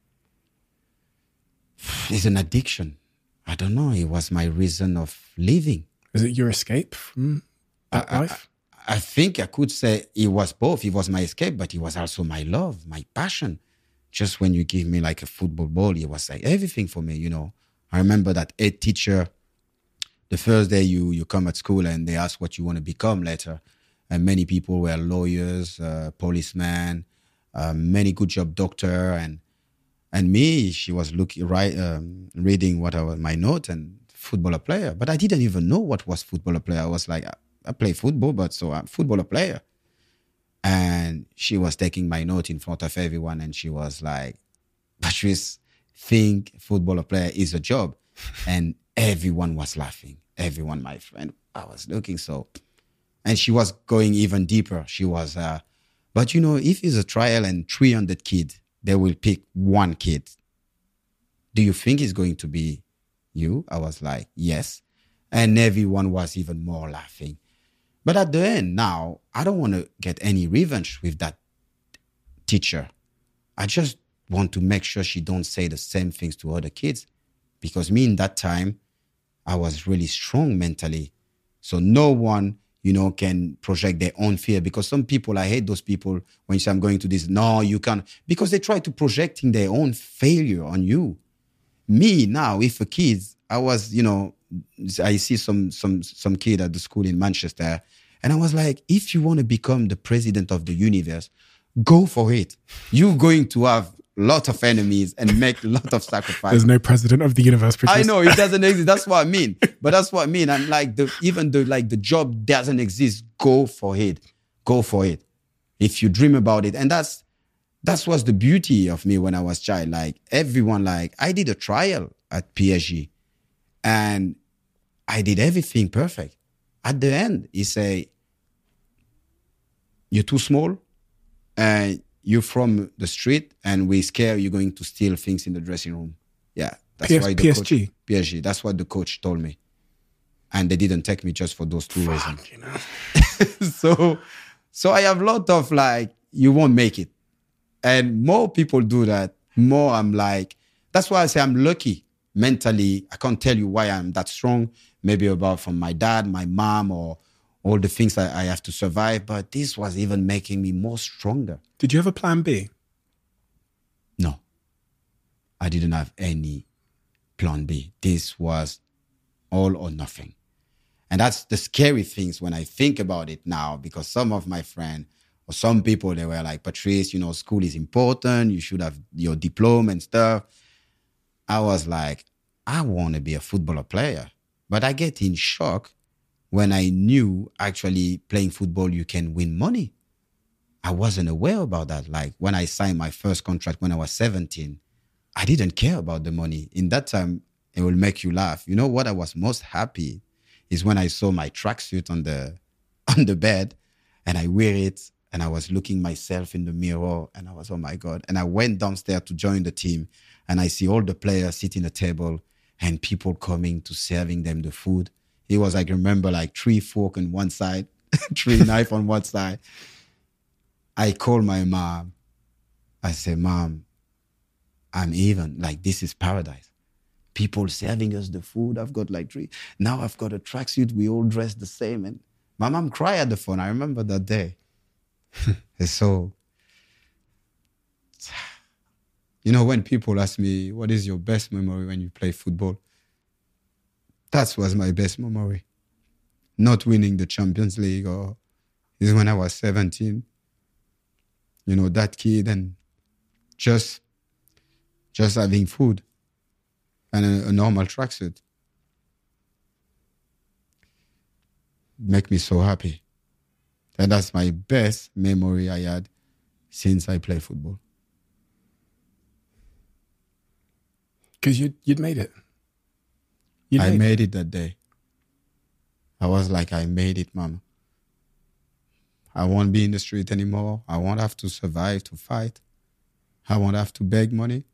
It's an addiction. I don't know. It was my reason of living. Is it your escape from that I, life? I, I think I could say it was both. It was my escape, but it was also my love, my passion. Just when you give me like a football ball, it was like everything for me, you know. I remember that head teacher, the first day you, you come at school and they ask what you want to become later. And many people were lawyers, uh, policemen, uh, many good job doctor. And and me, she was looking right, um, reading what I was, my note, and footballer player. But I didn't even know what was footballer player. I was like, I, I play football, but so I'm footballer player. And she was taking my note in front of everyone, and she was like, Patrice, think footballer player is a job. And everyone was laughing. Everyone, my friend. I was looking so... And she was going even deeper. She was, uh, but you know, if it's a trial and three hundred kids, they will pick one kid. Do you think it's going to be you? I was like, yes. And everyone was even more laughing. But at the end, now, I don't want to get any revenge with that teacher. I just want to make sure she don't say the same things to other kids. Because me in that time, I was really strong mentally. So no one, you know, can project their own fear. Because some people, I hate those people when you say, I'm going to this. No, you can't. Because they try to projecting their own failure on you. Me now, if a kid, I was, you know, I see some some some kid at the school in Manchester, and I was like, if you want to become the president of the universe, go for it. You're going to have a lot of enemies and make a lot of sacrifices. There's no president of the universe. Patrice. I know it doesn't exist. That's what I mean. But that's what I mean. I'm like, the, even the like the job doesn't exist. Go for it. Go for it. If you dream about it, and that's that's what's the beauty of me when I was child. Like everyone, like I did a trial at P S G, and I did everything perfect. At the end, he say, "You're too small, and you're from the street, and we scare you're going to steal things in the dressing room." Yeah, that's P S- why the P S G. coach, P S G. That's what the coach told me, and they didn't take me just for those two Fuck, reasons. you know. so, so I have a lot of like, you won't make it, and more people do that. More, I'm like, that's why I say I'm lucky mentally. I can't tell you why I'm that strong. Maybe about from my dad, my mom, or all the things that I have to survive. But this was even making me more stronger. Did you have a plan B? No, I didn't have any plan B. This was all or nothing. And that's the scary things when I think about it now, because some of my friends or some people, they were like, Patrice, you know, school is important. You should have your diploma and stuff. I was like, I want to be a footballer player. But I get in shock when I knew actually playing football, you can win money. I wasn't aware about that. Like when I signed my first contract when I was seventeen, I didn't care about the money. In that time, it will make you laugh. You know what I was most happy is when I saw my tracksuit on the on the bed and I wear it and I was looking myself in the mirror and I was, oh my God. And I went downstairs to join the team and I see all the players sitting at the table and people coming to serving them the food. It was like, remember, like three fork on one side, three knife on one side. I called my mom. I said, Mom, I'm even. Like, this is paradise. people serving us the food. I've got like three. Now I've got a tracksuit. We all dress the same. And my mom cried at the phone. I remember that day. So, you know, when people ask me, what is your best memory when you play football? That was my best memory. Not winning the Champions League, or is when I was seventeen. You know, that kid, and just, just having food and a, a normal tracksuit make me so happy. And that's my best memory I had since I play football. Because you'd, you'd made it. You'd I made, made it that day. I was like, I made it, Mama. I won't be in the street anymore. I won't have to survive, to fight. I won't have to beg money.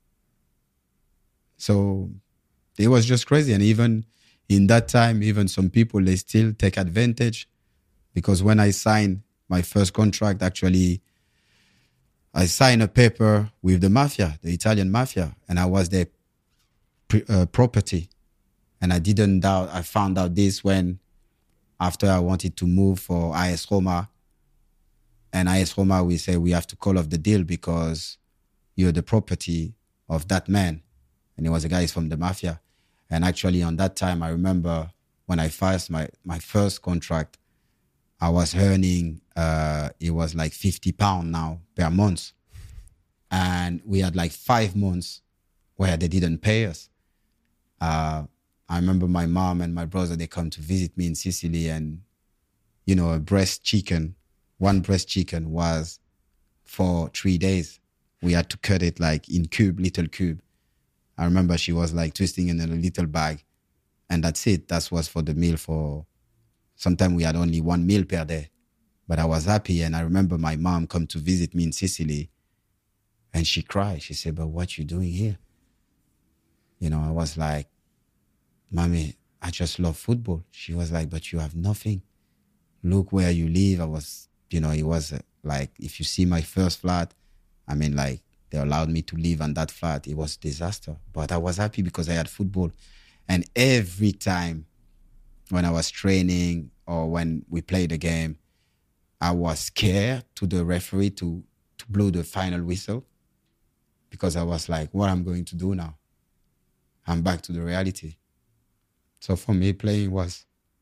So it was just crazy. And even in that time, even some people, they still take advantage. Because when I signed my first contract, actually, I signed a paper with the mafia, the Italian mafia, and I was their uh, property. And I didn't doubt, I found out this when, after I wanted to move for A S Roma, and A S Roma, we say we have to call off the deal because you're the property of that man. And he was a guy from the mafia. And actually on that time, I remember when I first, my, my first contract, I was earning, uh, it was like fifty pounds now per month. And we had like five months where they didn't pay us. Uh, I remember my mom and my brother, they come to visit me in Sicily, and, you know, a breast chicken, one breast chicken was for three days. We had to cut it like in cube, little cube. I remember she was like twisting in a little bag, and that's it. That was for the meal for, sometimes we had only one meal per day, but I was happy. And I remember my mom come to visit me in Sicily, and she cried. She said, but what you doing here? You know, I was like, Mommy, I just love football. She was like, but you have nothing. Look where you live. I was, you know, it was uh, like, if you see my first flat, I mean, like, they allowed me to live on that flat. It was a disaster. But I was happy because I had football. And every time when I was training or when we played a game, I was scared to the referee to, to blow the final whistle, because I was like, what I'm going to do now? I'm back to the reality. So for me, playing was,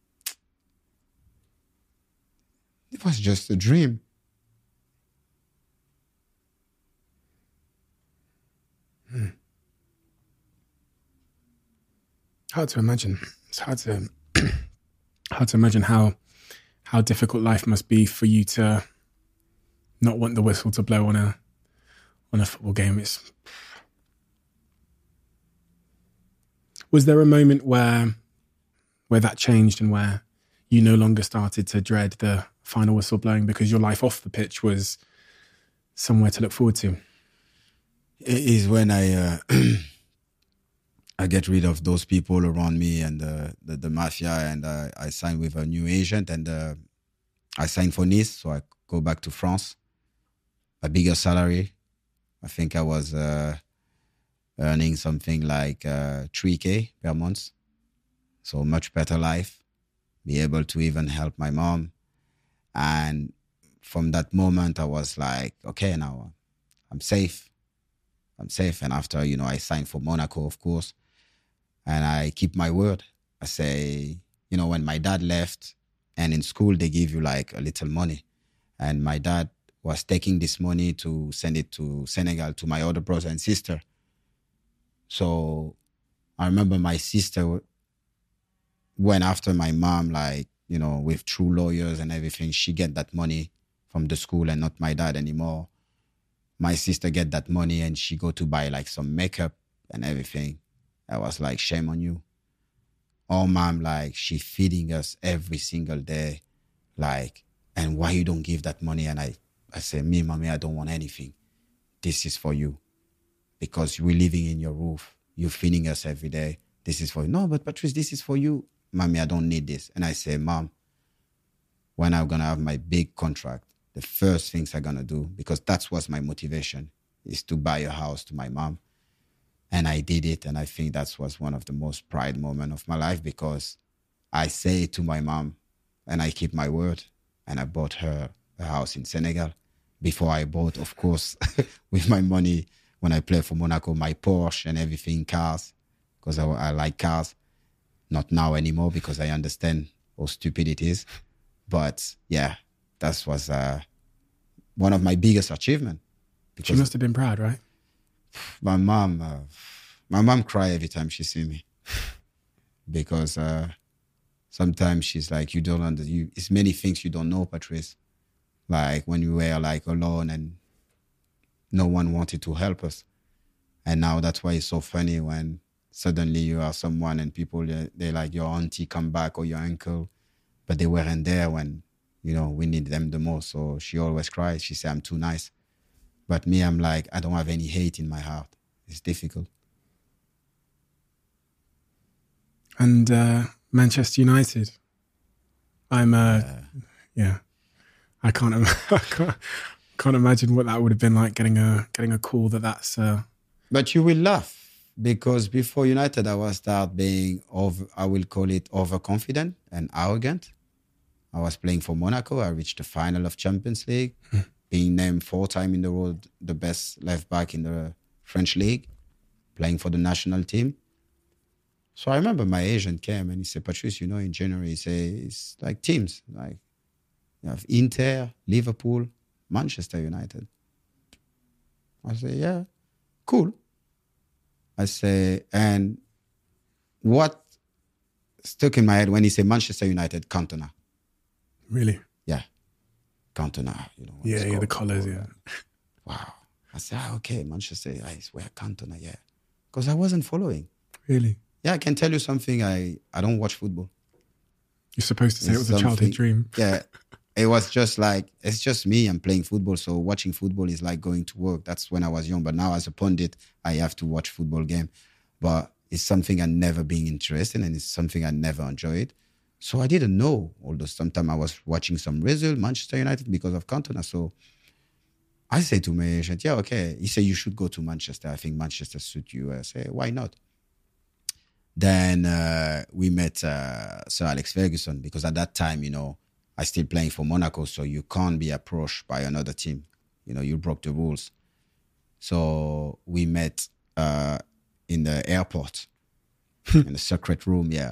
it was just a dream. Hmm. Hard to imagine. It's hard to hard to imagine how how difficult life must be for you to not want the whistle to blow on a on a football game. It's Was there a moment where where that changed and where you no longer started to dread the final whistle blowing because your life off the pitch was somewhere to look forward to? It is when I uh, I get rid of those people around me and uh, the, the mafia, and uh, I sign with a new agent, and uh, I sign for Nice, so I go back to France. A bigger salary. I think I was uh, earning something like uh, three K per month. So much better life, be able to even help my mom. And from that moment, I was like, okay, now I'm safe. I'm safe. And after, you know, I signed for Monaco, of course. And I keep my word. I say, you know, when my dad left, and in school, they give you like a little money. And my dad was taking this money to send it to Senegal to my other brother and sister. So I remember my sister went after my mom, like, you know, with true lawyers and everything. She get that money from the school and not my dad anymore. My sister get that money and she go to buy like some makeup and everything. I was like, shame on you. Oh, mom, like, she feeding us every single day. Like, and why you don't give that money? And I, I say, me, mommy, I don't want anything. This is for you. Because we're living in your roof. You're feeding us every day. This is for you. No, but Patrice, this is for you. Mommy, I don't need this. And I say, Mom, when I'm going to have my big contract, the first things I'm going to do, because that was my motivation, is to buy a house to my mom. And I did it. And I think that was one of the most pride moments of my life, because I say it to my mom and I keep my word. And I bought her a house in Senegal. Before I bought, of course, with my money, when I played for Monaco, my Porsche and everything, cars, because I, I like cars. Not now anymore, because I understand how stupid it is. But yeah, that was uh, one of my biggest achievements. She must have been proud, right? My mom, uh, my mom cry every time she see me, because uh, sometimes she's like, "You don't understand. You, it's many things you don't know, Patrice. Like when we were like alone and no one wanted to help us, and now that's why it's so funny when suddenly you are someone and people they, they like your auntie come back or your uncle, but they weren't there when you know we need them the most. So she always cries. She said, "I'm too nice." But me, I'm like, I don't have any hate in my heart. It's difficult. And uh, Manchester United. I'm, uh, yeah. yeah. I can't, I can't, can't imagine what that would have been like, getting a getting a call that that's... Uh... But you will laugh, because before United, I was start being, over, I will call it overconfident and arrogant. I was playing for Monaco. I reached the final of Champions League. Being named four times in the row the best left back in the French league, playing for the national team. So I remember my agent came and he said, "Patrice, you know, in January, he said, it's like teams, like you have Inter, Liverpool, Manchester United." I say, "Yeah, cool." I say, and what stuck in my head when he said Manchester United, Cantona. Really? Yeah. Cantona, you know. Yeah, yeah, the colours, yeah. Wow. I said, ah, okay, Manchester, I swear, Cantona, yeah. Because I wasn't following. Really? Yeah, I can tell you something, I, I don't watch football. You're supposed to say It's it was a childhood dream. Yeah, it was just like, it's just me, I'm playing football, so watching football is like going to work. That's when I was young, but now as a pundit, I have to watch football game. But it's something I never been interested in, and it's something I never enjoyed. So I didn't know, although sometimes I was watching some result, Manchester United, because of Cantona. So I say to my agent, yeah, okay. He said, you should go to Manchester. I think Manchester suit you. I say, why not? Then uh, we met uh, Sir Alex Ferguson, because at that time, you know, I still playing for Monaco, so you can't be approached by another team. You know, you broke the rules. So we met uh, in the airport, in the secret room, yeah.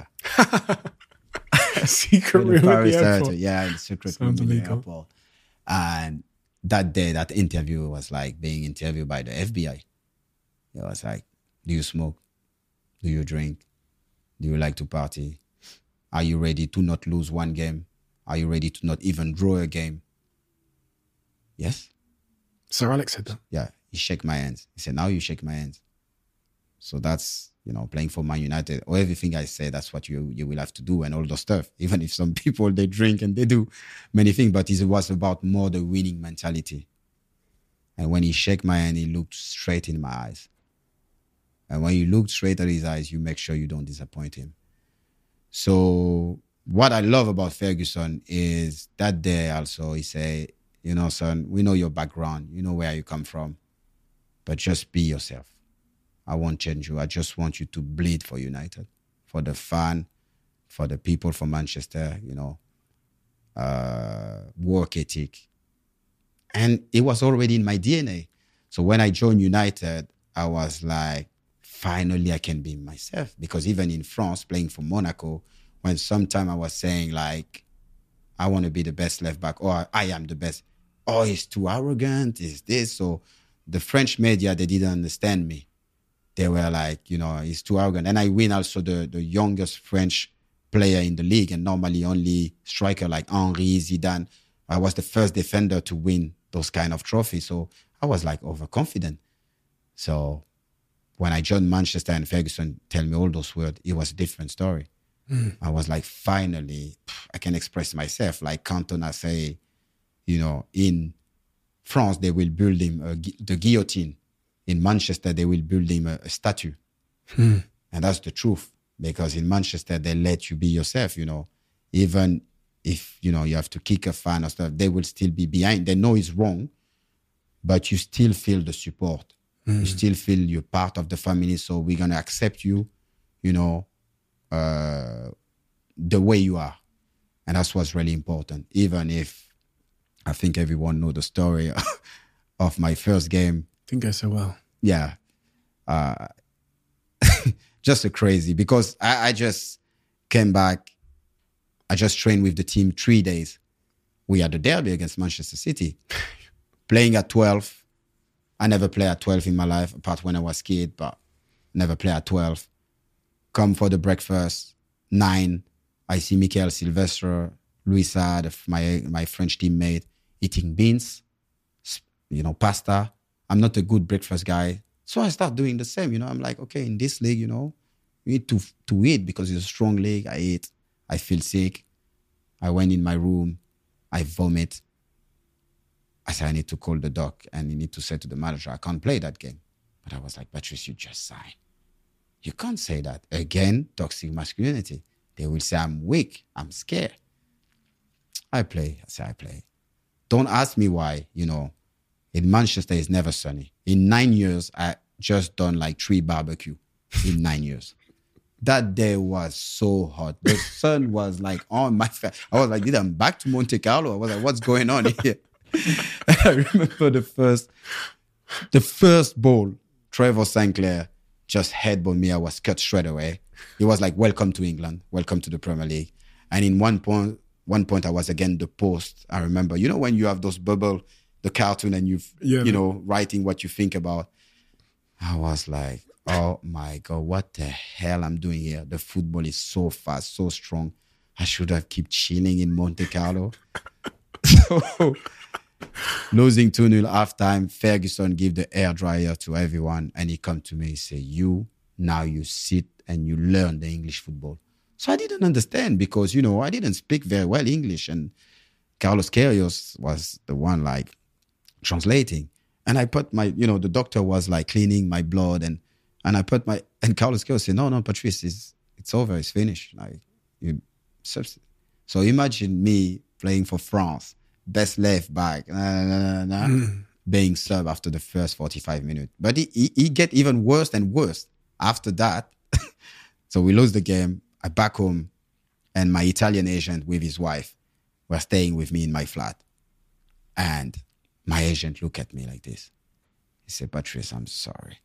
A secret room at the airport. Yeah, in the secret Sounds room in illegal. the airport. And that day, that interview was like being interviewed by the F B I. It was like, do you smoke? Do you drink? Do you like to party? Are you ready to not lose one game? Are you ready to not even draw a game? Yes. Sir Alex said that? Yeah, he shook my hands. He said, now you shake my hands. So that's, you know, playing for Man United, or everything I say, that's what you you will have to do, and all the stuff. Even if some people, they drink and they do many things, but it was about more the winning mentality. And when he shook my hand, he looked straight in my eyes. And when you look straight at his eyes, you make sure you don't disappoint him. So what I love about Ferguson is that day also, he said, you know, son, we know your background, you know where you come from, but just be yourself. I won't change you. I just want you to bleed for United, for the fan, for the people from Manchester, you know, uh, work ethic. And it was already in my D N A. So when I joined United, I was like, finally I can be myself. Because even in France, playing for Monaco, when sometime I was saying like, I want to be the best left back, or I am the best. Oh, he's too arrogant, is this. So the French media, they didn't understand me. They were like, you know, he's too arrogant. And I win also the, the youngest French player in the league, and normally only striker like Henry, Zidane. I was the first defender to win those kind of trophies. So I was like overconfident. So when I joined Manchester and Ferguson tell me all those words, it was a different story. Mm. I was like, finally, I can express myself. Like Cantona say, you know, in France, they will build him a, the guillotine. In Manchester, they will build him a, a statue. Hmm. And that's the truth. Because in Manchester, they let you be yourself, you know. Even if, you know, you have to kick a fan or stuff, they will still be behind. They know it's wrong, but you still feel the support. Mm. You still feel you're part of the family, so we're going to accept you, you know, uh, the way you are. And that's what's really important. Even if I think everyone know the story of my first game. Didn't go so well. Yeah. Uh, just a crazy, because I, I just came back. I just trained with the team three days. We had a derby against Manchester City. Playing at twelve. I never played at twelve in my life, apart when I was a kid, but never play at twelve. Come for the breakfast, nine. I see Michael Silvestre, Louis Saad, my my French teammate, eating beans, you know, pasta. I'm not a good breakfast guy. So I start doing the same, you know. I'm like, okay, in this league, you know, you need to, to eat because it's a strong league. I eat. I feel sick. I went in my room. I vomit. I said, I need to call the doc and you need to say to the manager, I can't play that game. But I was like, Patrice, you just signed. You can't say that. Again, toxic masculinity. They will say, I'm weak. I'm scared. I play. I say, I play. Don't ask me why, you know. In Manchester, it's never sunny. In nine years, I just done like three barbecue in nine years. That day was so hot. The sun was like on my face. I was like, did I'm back to Monte Carlo? I was like, what's going on here? I remember the first, the first ball, Trevor Sinclair just headbutted me. I was cut straight away. He was like, welcome to England. Welcome to the Premier League. And in one point, one point I was against the post. I remember, you know, when you have those bubble, the cartoon, and you've, yeah, you know, writing what you think about. I was like, oh my God, what the hell I'm doing here? The football is so fast, so strong. I should have kept chilling in Monte Carlo. So, losing two nil halftime, Ferguson give the air dryer to everyone, and he come to me, he say, you, now you sit and you learn the English football. So I didn't understand because, you know, I didn't speak very well English, and Carlos Queiroz was the one like translating. And I put my, you know, the doctor was like cleaning my blood, and and I put my, and Carlos Queiroz said, no, no, Patrice, it's, it's over, it's finished. Like, you, so imagine me playing for France, best left back, nah, nah, nah, nah, mm. being sub after the first forty-five minutes. But he, he, he get even worse and worse after that. So we lose the game. I back home, and my Italian agent with his wife were staying with me in my flat. And my agent looked at me like this. He said, Patrice, I'm sorry.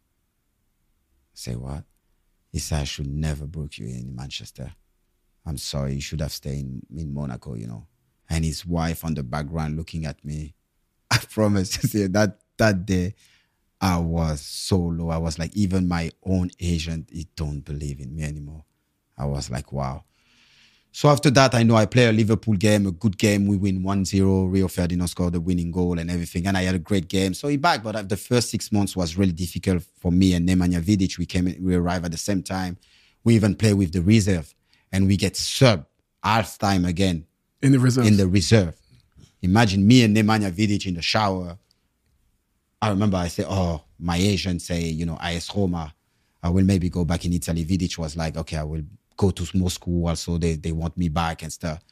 I say, what? He said, I should never book you in Manchester. I'm sorry, you should have stayed in, in Monaco, you know. And his wife on the background looking at me. I promise you, that, that day, I was so low. I was like, even my own agent, he don't believe in me anymore. I was like, wow. So after that, I know I play a Liverpool game, a good game. We win one zero. Rio Ferdinand scored the winning goal and everything. And I had a great game. So he back. But the first six months was really difficult for me and Nemanja Vidic. We came, we arrived at the same time. We even play with the reserve. And we get sub half time again. In the reserve. In the reserve. Imagine me and Nemanja Vidic in the shower. I remember I said, oh, my agent say, you know, A S Roma, I will maybe go back in Italy. Vidic was like, okay, I will go to Moscow also. They, they want me back and stuff.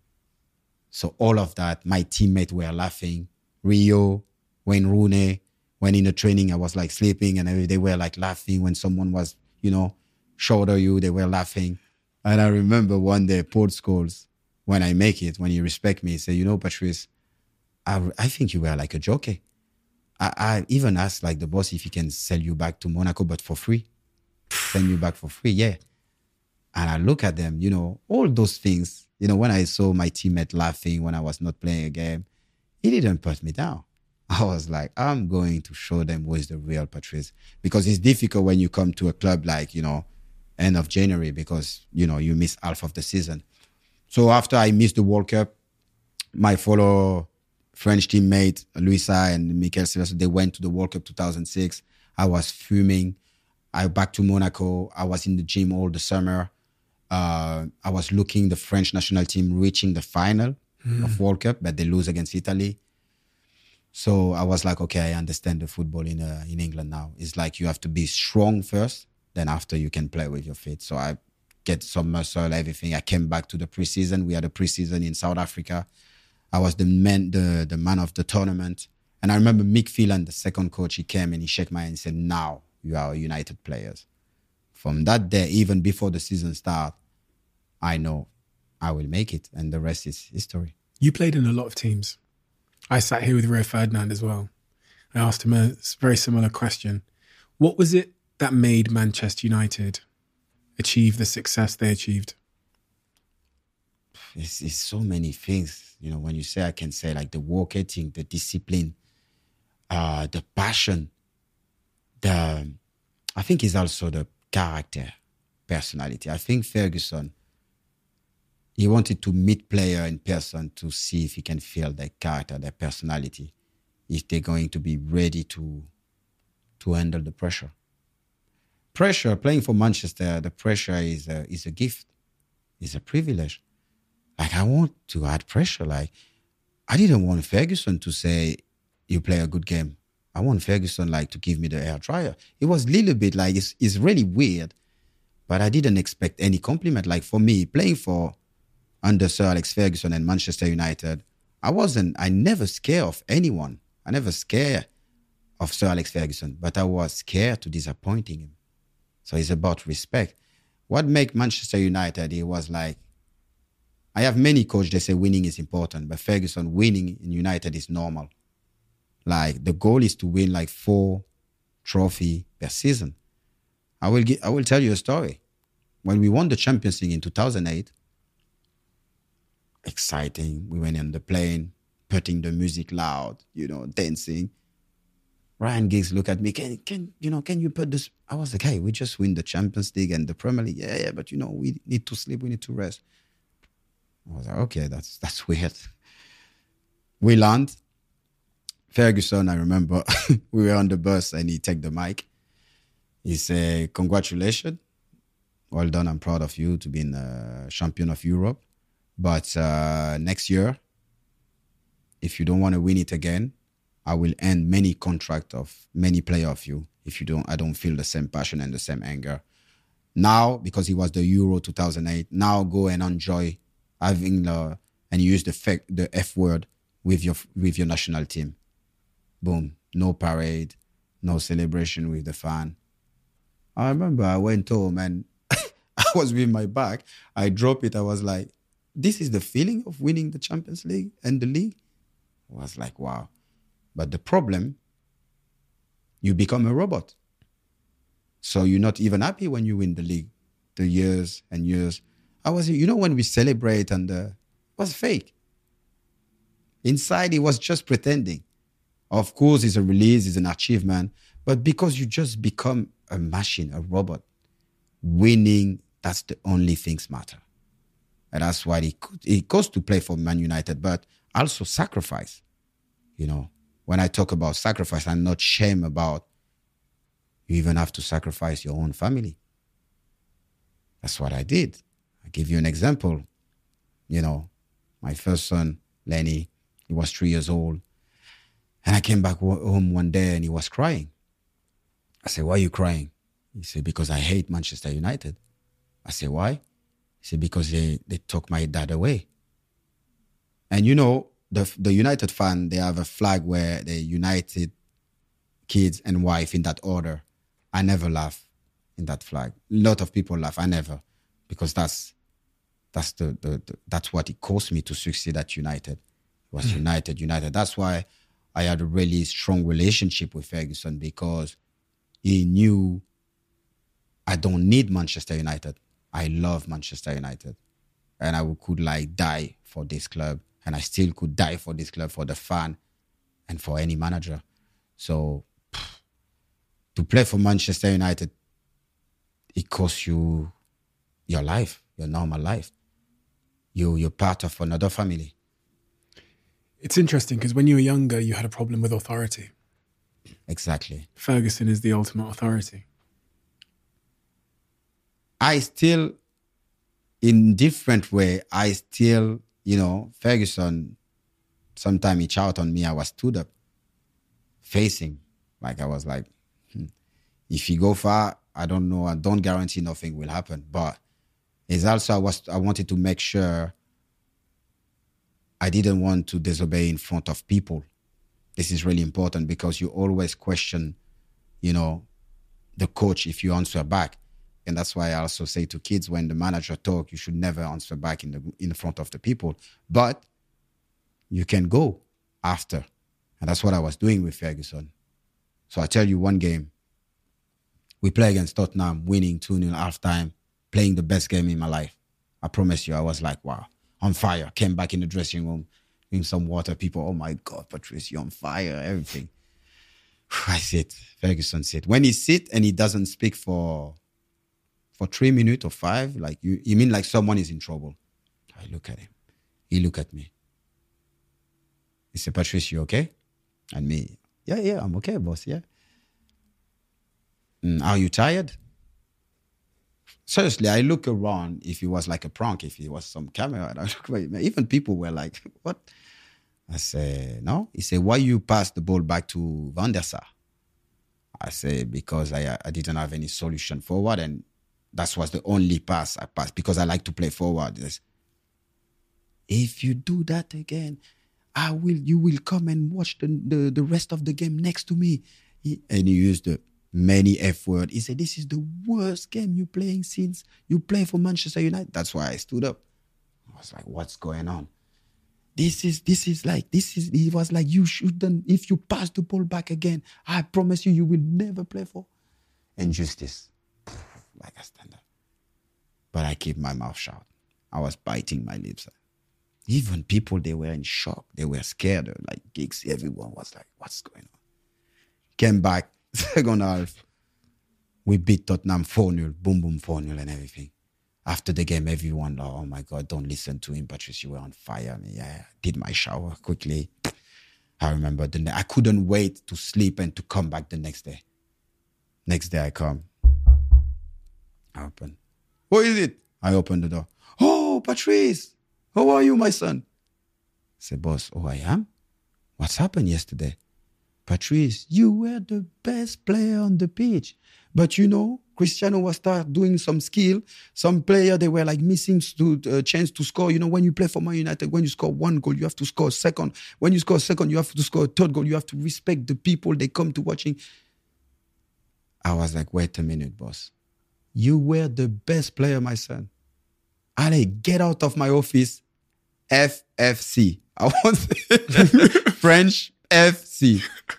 So all of that, my teammates were laughing. Rio, Wayne Rooney, when in the training, I was like sleeping and they were like laughing. When someone was, you know, shoulder you, they were laughing. And I remember one day, Paul Scholes, when I make it, when you respect me, he said, you know, Patrice, I, I think you were like a jockey. I, I even asked like the boss if he can sell you back to Monaco, but for free. Send you back for free, yeah. And I look at them, you know, all those things. You know, when I saw my teammate laughing when I was not playing a game, it didn't put me down. I was like, I'm going to show them who is the real Patrice. Because it's difficult when you come to a club like, you know, end of January because, you know, you miss half of the season. So after I missed the World Cup, my fellow French teammate, Luisa and Michael Silvestre, they went to the World Cup two thousand six. I was fuming. I back to Monaco. I was in the gym all the summer. Uh, I was looking the French national team reaching the final mm. of World Cup, but they lose against Italy. So I was like, okay, I understand the football in uh, in England now. It's like you have to be strong first, then after you can play with your feet. So I get some muscle, everything. I came back to the preseason. We had a preseason in South Africa. I was the man, the, the man of the tournament. And I remember Mick Phelan, the second coach, he came and he shook my hand and said, now you are United players. From that day, even before the season started, I know I will make it, and the rest is history. You played in a lot of teams. I sat here with Rio Ferdinand as well. I asked him a very similar question. What was it that made Manchester United achieve the success they achieved? It's, it's so many things. You know, when you say, I can say like the work ethic, the discipline, uh, the passion, the, I think it's also the character, personality. I think Ferguson, he wanted to meet player in person to see if he can feel their character, their personality, if they're going to be ready to, to handle the pressure. Pressure, playing for Manchester, the pressure is a, is a gift, is a privilege. Like, I want to add pressure. Like, I didn't want Ferguson to say, you play a good game. I want Ferguson, like, to give me the air dryer. It was a little bit like, it's, it's really weird, but I didn't expect any compliment. Like, for me, playing for under Sir Alex Ferguson and Manchester United, I wasn't, I never scared of anyone. I never scared of Sir Alex Ferguson, but I was scared to disappointing him. So it's about respect. What made Manchester United, it was like, I have many coaches, they say winning is important, but Ferguson, winning in United is normal. Like, the goal is to win like four trophy per season. I will get, I will tell you a story. When we won the Champions League in two thousand eight, exciting. We went on the plane, putting the music loud, you know, dancing. Ryan Giggs looked at me, can, can, you know, can you put this? I was like, hey, we just win the Champions League and the Premier League. Yeah, yeah, but you know, we need to sleep, we need to rest. I was like, okay, that's that's weird. We land. Ferguson, I remember, we were on the bus and he took the mic. He said, congratulations. Well done, I'm proud of you to be the champion of Europe. But uh, next year, if you don't want to win it again, I will end many contract of many players of you. If you don't, I don't feel the same passion and the same anger. Now, because it was the Euro two thousand eight, now go and enjoy having the, and use the f- the F word with your with your national team. Boom. No parade, no celebration with the fan. I remember I went home and I was with my bag. I dropped it. I was like, this is the feeling of winning the Champions League and the league? I was like, wow. But the problem, you become a robot. So you're not even happy when you win the league. The years and years. I was, you know, when we celebrate and uh, it was fake. Inside, it was just pretending. Of course, it's a release, it's an achievement, but because you just become a machine, a robot, winning, that's the only things matter. And that's why it, it goes to play for Man United, but also sacrifice. You know, when I talk about sacrifice, I'm not ashamed about you even have to sacrifice your own family. That's what I did. I'll give you an example. You know, my first son, Lenny, he was three years old. And I came back home one day and he was crying. I said, why are you crying? He said, because I hate Manchester United. I said, why? He said, because they, they took my dad away. And you know, the the United fan, they have a flag where they United kids and wife in that order. I never laugh in that flag. A lot of people laugh. I never. Because that's that's the, the, the that's what it cost me to succeed at United. It was mm. United, United. That's why I had a really strong relationship with Ferguson, because he knew I don't need Manchester United. I love Manchester United. And I could like die for this club. And I still could die for this club, for the fan and for any manager. So pff, to play for Manchester United, it costs you your life, your normal life. You, you're part of another family. It's interesting because when you were younger, you had a problem with authority. Exactly. Ferguson is the ultimate authority. I still, in different way, I still, you know, Ferguson, sometimes he shout on me, I was stood up, facing. Like I was like, hmm, if you go far, I don't know, I don't guarantee nothing will happen. But it's also, I was, I wanted to make sure I didn't want to disobey in front of people. This is really important because you always question, you know, the coach if you answer back. And that's why I also say to kids, when the manager talk, you should never answer back in the in front of the people. But you can go after. And that's what I was doing with Ferguson. So I tell you one game, we play against Tottenham, winning two nil halftime, playing the best game in my life. I promise you, I was like, wow, on fire. Came back in the dressing room, drink some water. People, oh my God, Patrice, you're on fire, everything. I sit, Ferguson sit. When he sit and he doesn't speak for for three minutes or five, like you, you mean like someone is in trouble. I look at him. He look at me. He said, Patrice, you okay? And me, yeah, yeah, I'm okay, boss, yeah. Mm, are you tired? Seriously, I look around if it was like a prank, if it was some camera. And I look, wait, even people were like, what? I say, no. He said, why you pass the ball back to Van der Sar? I say, because I, I didn't have any solution forward, and that was the only pass I passed because I like to play forward. Yes. If you do that again, I will. You will come and watch the, the, the rest of the game next to me. He, and he used the many F word. He said, this is the worst game you're playing since you play for Manchester United. That's why I stood up. I was like, what's going on? This is, this is like, this is, he was like, you shouldn't, if you pass the ball back again, I promise you, you will never play for. And just this, like I stand up. But I keep my mouth shut. I was biting my lips. Even people, they were in shock. They were scared. Like gigs, everyone was like, what's going on? Came back, second half. We beat Tottenham four nil, boom, boom, four nil and everything. After the game, everyone, oh my God, don't listen to him, Patrice, you were on fire. I mean, yeah, did my shower quickly. I remember the I couldn't wait to sleep and to come back the next day. Next day I come. I open. Who is it? I open the door. Oh, Patrice, how are you, my son? I say, boss, oh, I am? What's happened yesterday? Patrice, you were the best player on the pitch. But you know, Cristiano was start doing some skill. Some player, they were like missing to, uh, chance to score. You know, when you play for Man United, when you score one goal, you have to score a second. When you score a second, you have to score a third goal. You have to respect the people. They come to watching. I was like, wait a minute, boss. You were the best player, my son. Allez, get out of my office. F F C. I want French F C.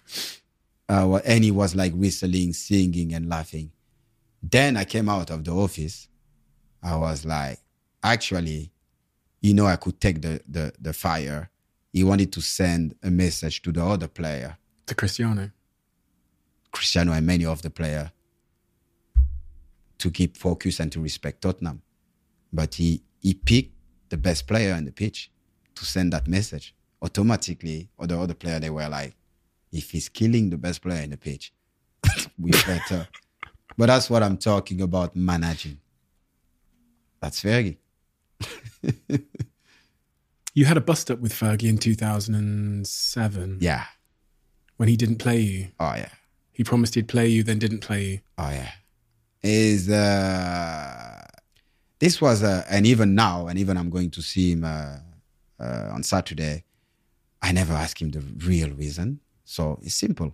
Uh, and he was like whistling, singing and laughing. Then I came out of the office. I was like, actually, you know, I could take the, the, the fire. He wanted to send a message to the other player. To Cristiano. Cristiano and many of the players to keep focus and to respect Tottenham. But he, he picked the best player on the pitch to send that message. Automatically, or the other player, they were like, if he's killing the best player in the pitch, we better. But that's what I'm talking about, managing. That's Fergie. You had a bust-up with Fergie in two thousand seven. Yeah. When he didn't play you. Oh, yeah. He promised he'd play you, then didn't play you. Oh, yeah. Is uh, This was, uh, and even now, and even I'm going to see him uh, uh, on Saturday, I never ask him the real reason. So it's simple.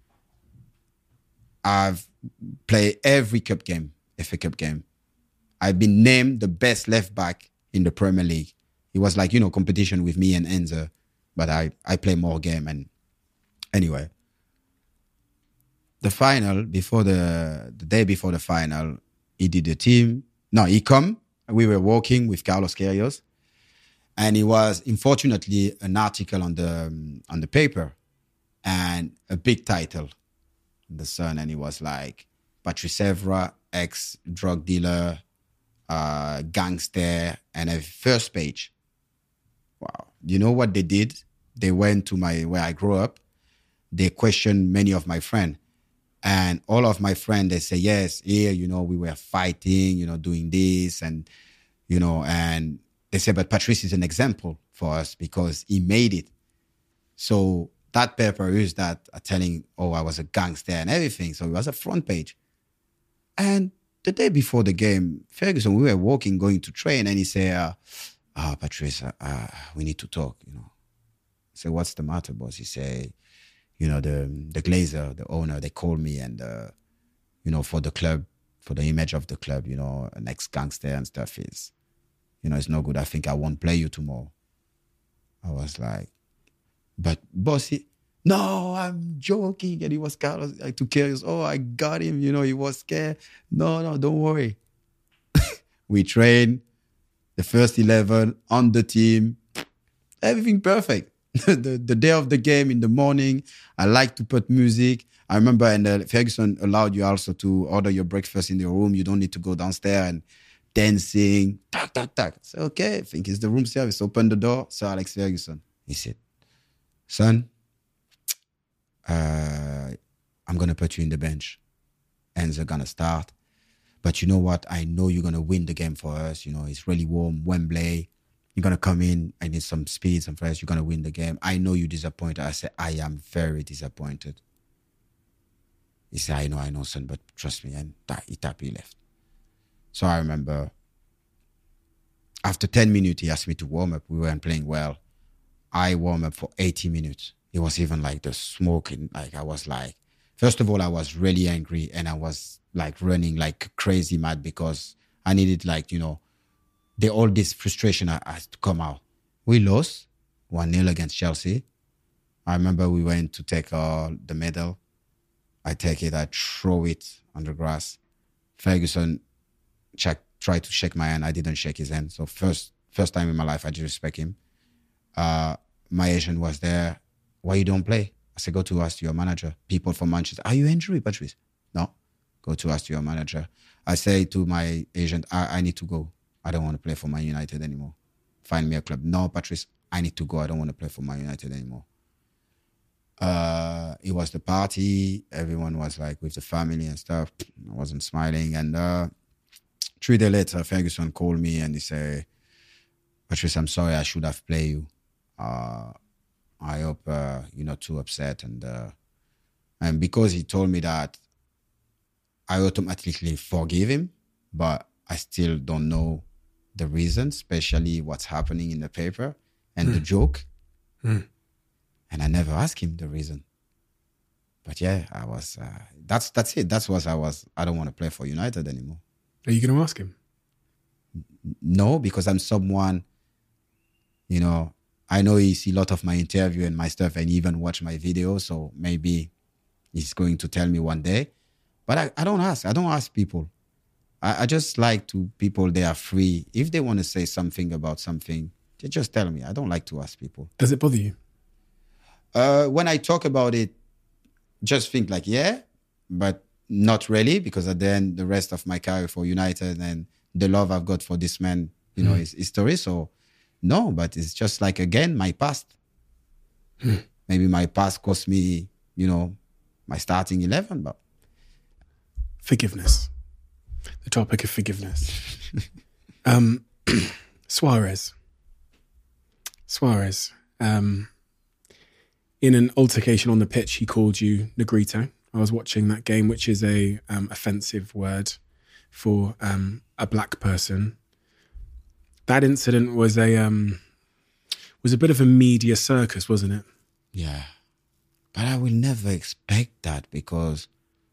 I've played every cup game, F A Cup game. I've been named the best left back in the Premier League. It was like, you know, competition with me and Enzo, but I, I play more game. And anyway, the final, before the, the day before the final, he did the team. No, he come. We were walking with Carlos Queiroz. And it was, unfortunately, an article on the um, on the paper and a big title in the Sun. And it was like, Patrice Evra, ex-drug dealer, uh, gangster, and a first page. Wow. You know what they did? They went to my where I grew up. They questioned many of my friends. And all of my friends, they say, yes, here, you know, we were fighting, you know, doing this. And, you know, and they say, but Patrice is an example for us because he made it. So that paper used that uh, telling, oh, I was a gangster and everything. So it was a front page. And the day before the game, Ferguson, we were walking, going to train, and he said, uh, oh, Patrice, uh, uh, we need to talk, you know. I said, what's the matter, boss? He said, you know, the the Glazer, the owner, they called me and, uh, you know, for the club, for the image of the club, you know, an ex-gangster and stuff is, you know, it's no good. I think I won't play you tomorrow. I was like, but bossy, no, I'm joking. And he was kind of like too curious. Oh, I got him. You know, he was scared. No, no, don't worry. We trained the first eleven on the team. Everything perfect. the, the day of the game in the morning, I like to put music. I remember, and uh, Ferguson allowed you also to order your breakfast in your room. You don't need to go downstairs and dancing. Tack, tack, tack. So, okay, I think it's the room service. Open the door. Sir Alex Ferguson. He said, son, uh, I'm going to put you in the bench. And they're going to start. But you know what? I know you're going to win the game for us. You know, it's really warm. Wembley. You're going to come in. I need some speed, some fresh. You're going to win the game. I know you're disappointed. I said, I am very disappointed. He said, I know, I know, son, but trust me. And he tapped, he left. So I remember after ten minutes, he asked me to warm up. We weren't playing well. I warmed up for eighty minutes. It was even like the smoking. Like I was like, first of all, I was really angry and I was like running like crazy mad because I needed like, you know, the all this frustration has to come out. We lost one nil against Chelsea. I remember we went to take uh, the medal. I take it, I throw it on the grass. Ferguson check, tried to shake my hand. I didn't shake his hand. So first first time in my life, I disrespect him. Uh, my agent was there. Why you don't play? I said, go to ask your manager. People from Manchester, are you injured, Patrice? No. Go to ask your manager. I say to my agent, I, I need to go. I don't want to play for Man United anymore. Find me a club. No, Patrice, I need to go. I don't want to play for Man United anymore. Uh, it was the party. Everyone was like with the family and stuff. I wasn't smiling. And uh, three days later, Ferguson called me and he said, Patrice, I'm sorry. I should have played you. Uh, I hope uh, you're not too upset. And uh, and because he told me that, I automatically forgive him, but I still don't know the reason, especially what's happening in the paper and mm. the joke. Mm. And I never asked him the reason. But yeah, I was, uh, that's that's it. That's what I was, I don't want to play for United anymore. Are you going to ask him? No, because I'm someone, you know, I know he see a lot of my interview and my stuff and even watch my videos. So maybe he's going to tell me one day. But I, I don't ask. I don't ask people. I, I just like to people, they are free. If they want to say something about something, they just tell me. I don't like to ask people. Does it bother you? Uh, when I talk about it, just think like, yeah, but not really, because at the end, the rest of my career for United and the love I've got for this man, you mm. know, is history. So no, but it's just like, again, my past. Mm. Maybe my past cost me, you know, my starting eleven, but. Forgiveness. The topic of forgiveness. um, Suarez. Suarez. Um, in an altercation on the pitch, he called you Negrito. I was watching that game, which is a um, offensive word for um, a black person. That incident was a um, was a bit of a media circus, wasn't it? Yeah, but I will never expect that because,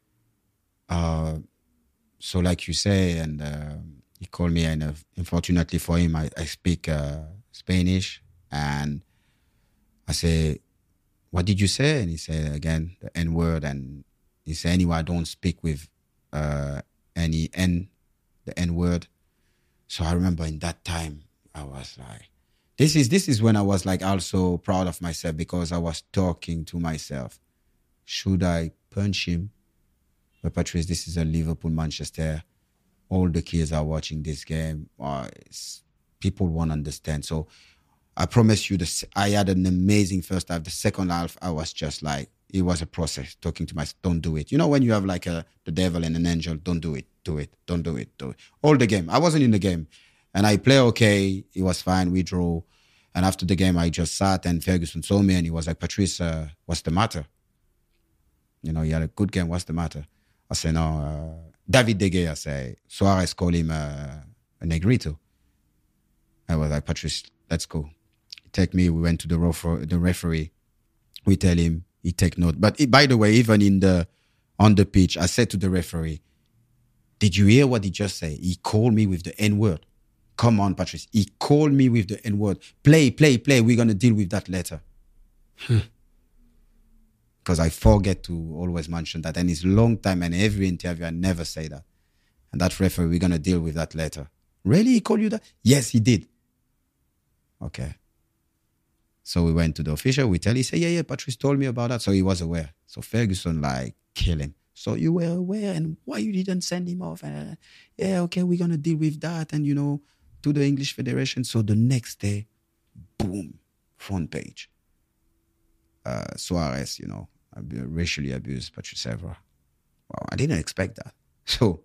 uh, so like you say, and uh, he called me, and uh, unfortunately for him, I, I speak uh, Spanish, and I say, what did you say? And he said, again, the N word. And he said, anyway, I don't speak with uh, any N, the N word. So I remember in that time, I was like, this is this is when I was like also proud of myself because I was talking to myself. Should I punch him? But Patrice, this is a Liverpool, Manchester. All the kids are watching this game. Uh, people won't understand. So I promise you, this, I had an amazing first half. The second half, I was just like, it was a process, talking to myself, don't do it. You know, when you have like a, the devil and an angel, don't do it, do it, don't do it, do it. All the game. I wasn't in the game. And I play okay. It was fine. We drew. And after the game, I just sat and Ferguson saw me and he was like, Patrice, uh, what's the matter? You know, you had a good game. What's the matter? I said, no, uh, David De Gea, I say, Suarez called him uh, a Negrito. I was like, Patrice, let's go. Take me, we went to the, refer- the referee. We tell him, he take note. But it, by the way, even in the on the pitch, I said to the referee, "Did you hear what he just said? He called me with the N word. Come on, Patrice. He called me with the N word. Play, play, play. We're gonna deal with that later." Because I forget to always mention that, and it's a long time, and every interview I never say that. And that referee, we're gonna deal with that later. Really, he called you that? Yes, he did. Okay. So we went to the official. We tell, he said, yeah, yeah, Patrice told me about that. So he was aware. So Ferguson, like, kill him. So you were aware, and why you didn't send him off? And, uh, yeah, okay, we're going to deal with that. And, you know, to the English Federation. So the next day, boom, front page. Uh, Suarez, you know, racially abused Patrice Evra. Wow, I didn't expect that. So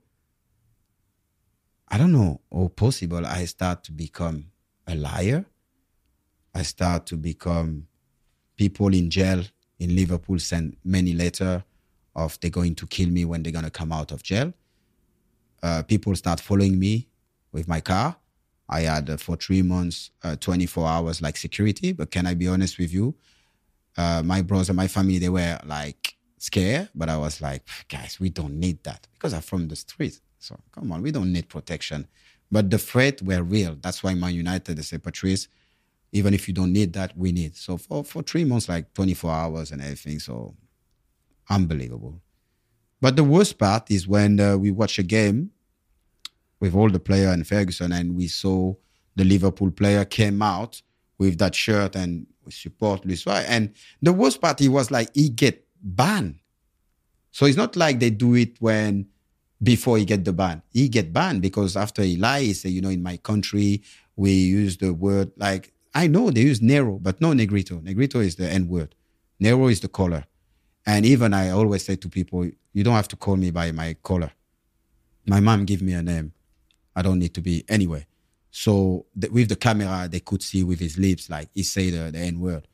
I don't know how possible I start to become a liar. I start to become, people in jail in Liverpool send many letters of they're going to kill me when they're going to come out of jail. Uh, people start following me with my car. I had uh, for three months, uh, twenty-four hours like security. But can I be honest with you? Uh, my brother, my family, they were like scared. But I was like, guys, we don't need that because I'm from the street. So come on, we don't need protection. But the threat were real. That's why Man United, they say, Patrice, even if you don't need that, we need. So for, for three months, like twenty-four hours and everything. So unbelievable. But the worst part is when uh, we watch a game with all the player and Ferguson, and we saw the Liverpool player came out with that shirt and we support Luis Suarez. And the worst part, he was like, he get banned. So it's not like they do it when before he get the ban. He get banned because after he lie, he say, you know, in my country, we use the word like, I know they use Nero, but no Negrito. Negrito is the N word. Nero is the color. And even I always say to people, you don't have to call me by my color. My mom give me a name. I don't need to be anyway. So the, with the camera, they could see with his lips, like he say the, the N word.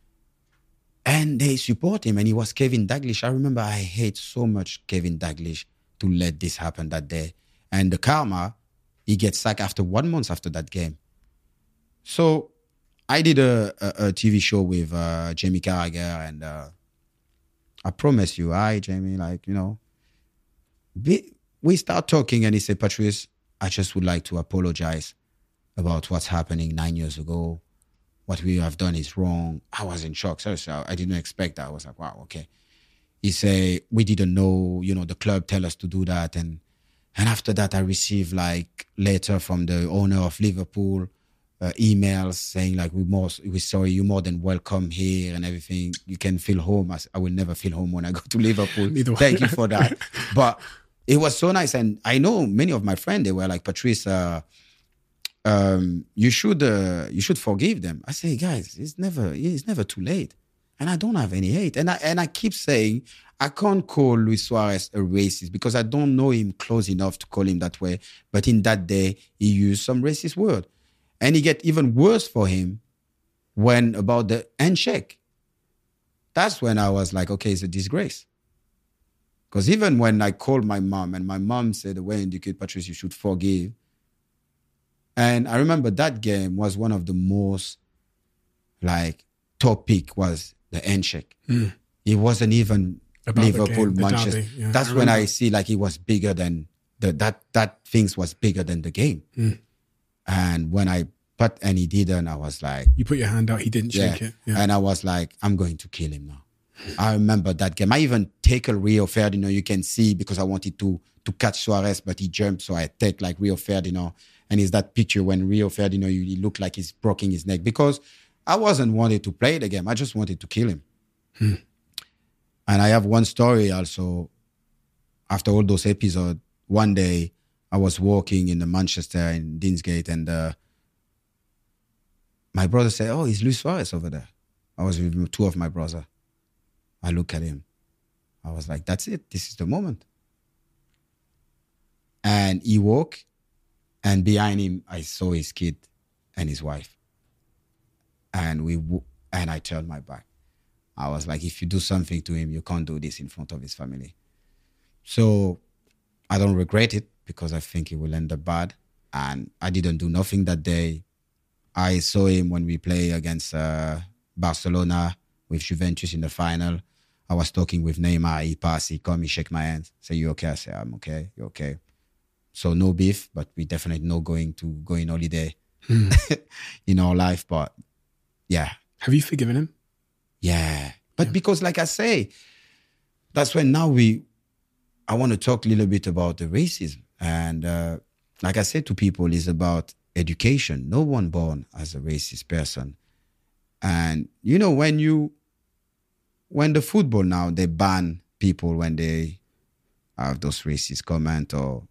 And they support him. And he was Kevin Dalglish. I remember I hate so much Kevin Dalglish to let this happen that day. And the karma, he gets sacked after one month after that game. So I did a, a, a T V show with uh, Jamie Carragher, and uh, I promise you, I, Jamie, like, you know, we, we start talking, and he said, Patrice, I just would like to apologize about what's happening nine years ago. What we have done is wrong. I was in shock. Seriously, I didn't expect that. I was like, wow, okay. He said, we didn't know, you know, the club tell us to do that. And and after that, I received like letter from the owner of Liverpool, uh, emails saying like, we more, we sorry, you're more than welcome here and everything. You can feel home. I, I will never feel home when I go to Liverpool. Thank you for that. But it was so nice. And I know many of my friends, they were like, Patrice, uh, um, you should uh, you should forgive them. I say, guys, it's never it's never too late. And I don't have any hate. And I and I keep saying, I can't call Luis Suarez a racist because I don't know him close enough to call him that way. But in that day, he used some racist word. And it get even worse for him when about the handshake. That's when I was like, okay, it's a disgrace. Because even when I called my mom, and my mom said, the way indicate, Patrice, you should forgive. And I remember that game was one of the most, like, topic was the handshake. Mm. It wasn't even about Liverpool, game, Manchester. Yeah, That's I when I see, like, it was bigger than, the, that that things was bigger than the game. Mm. And when I put, and he didn't, I was like... You put your hand out, he didn't yeah. shake it. Yeah. And I was like, I'm going to kill him now. I remember that game. I even take a Rio Ferdinand, you can see, because I wanted to to catch Suarez, but he jumped, so I take like Rio Ferdinand. And it's that picture when Rio Ferdinand, he looked like he's broken his neck. Because I wasn't wanted to play the game. I just wanted to kill him. Hmm. And I have one story also. After all those episodes, one day I was walking in the Manchester in Deansgate, and uh, my brother said, oh, it's Luis Suarez over there. I was with two of my brothers. I look at him. I was like, that's it. This is the moment. And he walked, and behind him, I saw his kid and his wife. And we and I turned my back. I was like, if you do something to him, you can't do this in front of his family. So I don't regret it because I think it will end up bad. And I didn't do nothing that day. I saw him when we play against uh, Barcelona with Juventus in the final. I was talking with Neymar. He passed, he come, he shake my hand. Say, you okay? I say, I'm okay. You okay? So no beef, but we definitely no going to go in holiday hmm. in our life. But yeah. Have you forgiven him? Yeah. But yeah. because like I say, that's when now we, I want to talk a little bit about the racism. And uh, like I said to people, it's about education. No one born as a racist person. And, you know, when you, when the football now, they ban people when they have those racist comments or,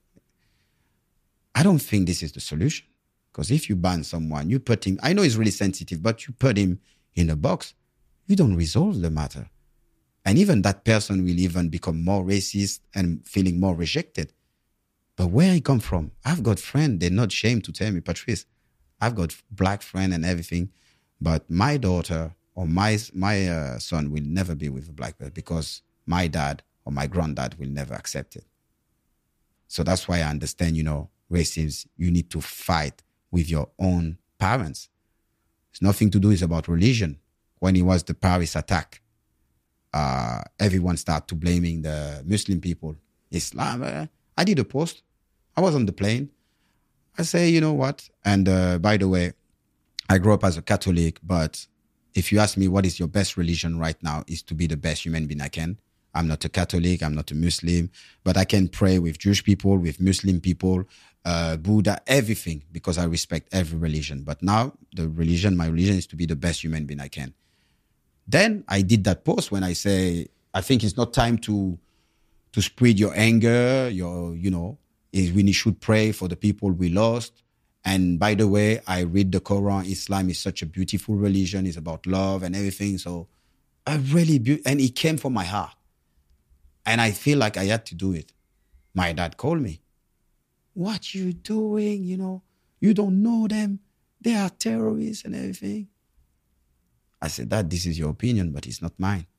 I don't think this is the solution. Because if you ban someone, you put him, I know it's really sensitive, but you put him in a box, you don't resolve the matter. And even that person will even become more racist and feeling more rejected. But where he come from? I've got friends, they're not ashamed to tell me, Patrice, I've got black friend and everything, but my daughter or my my uh, son will never be with a black person because my dad or my granddad will never accept it. So that's why I understand, you know, racism, you need to fight with your own parents. It's nothing to do, it's about religion. When it was the Paris attack, uh, everyone started to blaming the Muslim people. Islam, uh, I did a post. I was on the plane. I say, you know what? And uh, by the way, I grew up as a Catholic, but if you ask me what is your best religion right now, is to be the best human being I can. I'm not a Catholic, I'm not a Muslim, but I can pray with Jewish people, with Muslim people, uh, Buddha, everything, because I respect every religion. But now the religion, my religion is to be the best human being I can. Then I did that post when I say, I think it's not time to to spread your anger, your, you know, is we should pray for the people we lost. And by the way, I read the Quran. Islam is such a beautiful religion. It's about love and everything. So I really, be- and it came from my heart. And I feel like I had to do it. My dad called me. What you doing? You know, you don't know them. They are terrorists and everything. I said, Dad, this is your opinion, but it's not mine.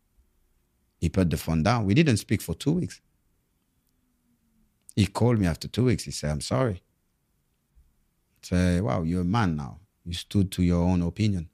He put the phone down. We didn't speak for two weeks. He called me after two weeks. He said, I'm sorry. I said, wow, you're a man now. You stood to your own opinion.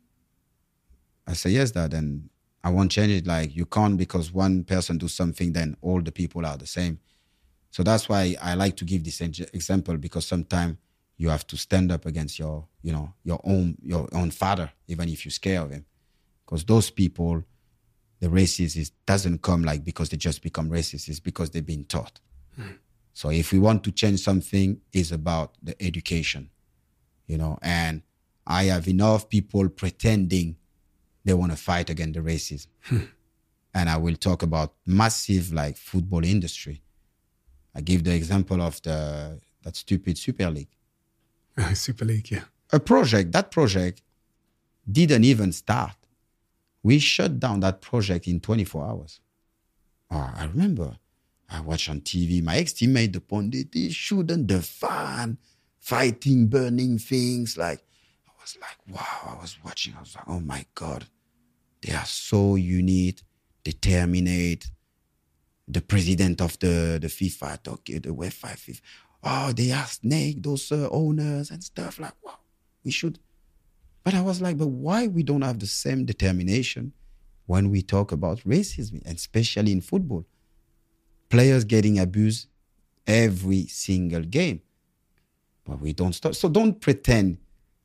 I said, yes, Dad, and I won't change it. Like, you can't because one person do something, then all the people are the same. So that's why I like to give this example, because sometimes you have to stand up against your, you know, your own, your own father, even if you're scared of him. Because those people, the racism doesn't come like because they just become racist. It's because they've been taught. Mm. So if we want to change something, it's about the education, you know. And I have enough people pretending they want to fight against the racism. Hmm. And I will talk about massive like football industry. I give the example of the that stupid Super League. Uh, Super League, yeah. A project, that project didn't even start. We shut down that project in twenty-four hours. Oh, I remember. I watched on T V, my ex-teammate, the pundit, they shooting the fan, fighting, burning things. Like, I was like, wow, I was watching. I was like, oh my God. They are so unique, determined. The president of the, the FIFA, okay, the UEFA, FIFA. Oh, they are snake, those uh, owners and stuff. Like, wow, we should. But I was like, but why we don't have the same determination when we talk about racism, and especially in football? Players getting abused every single game. But we don't stop. So don't pretend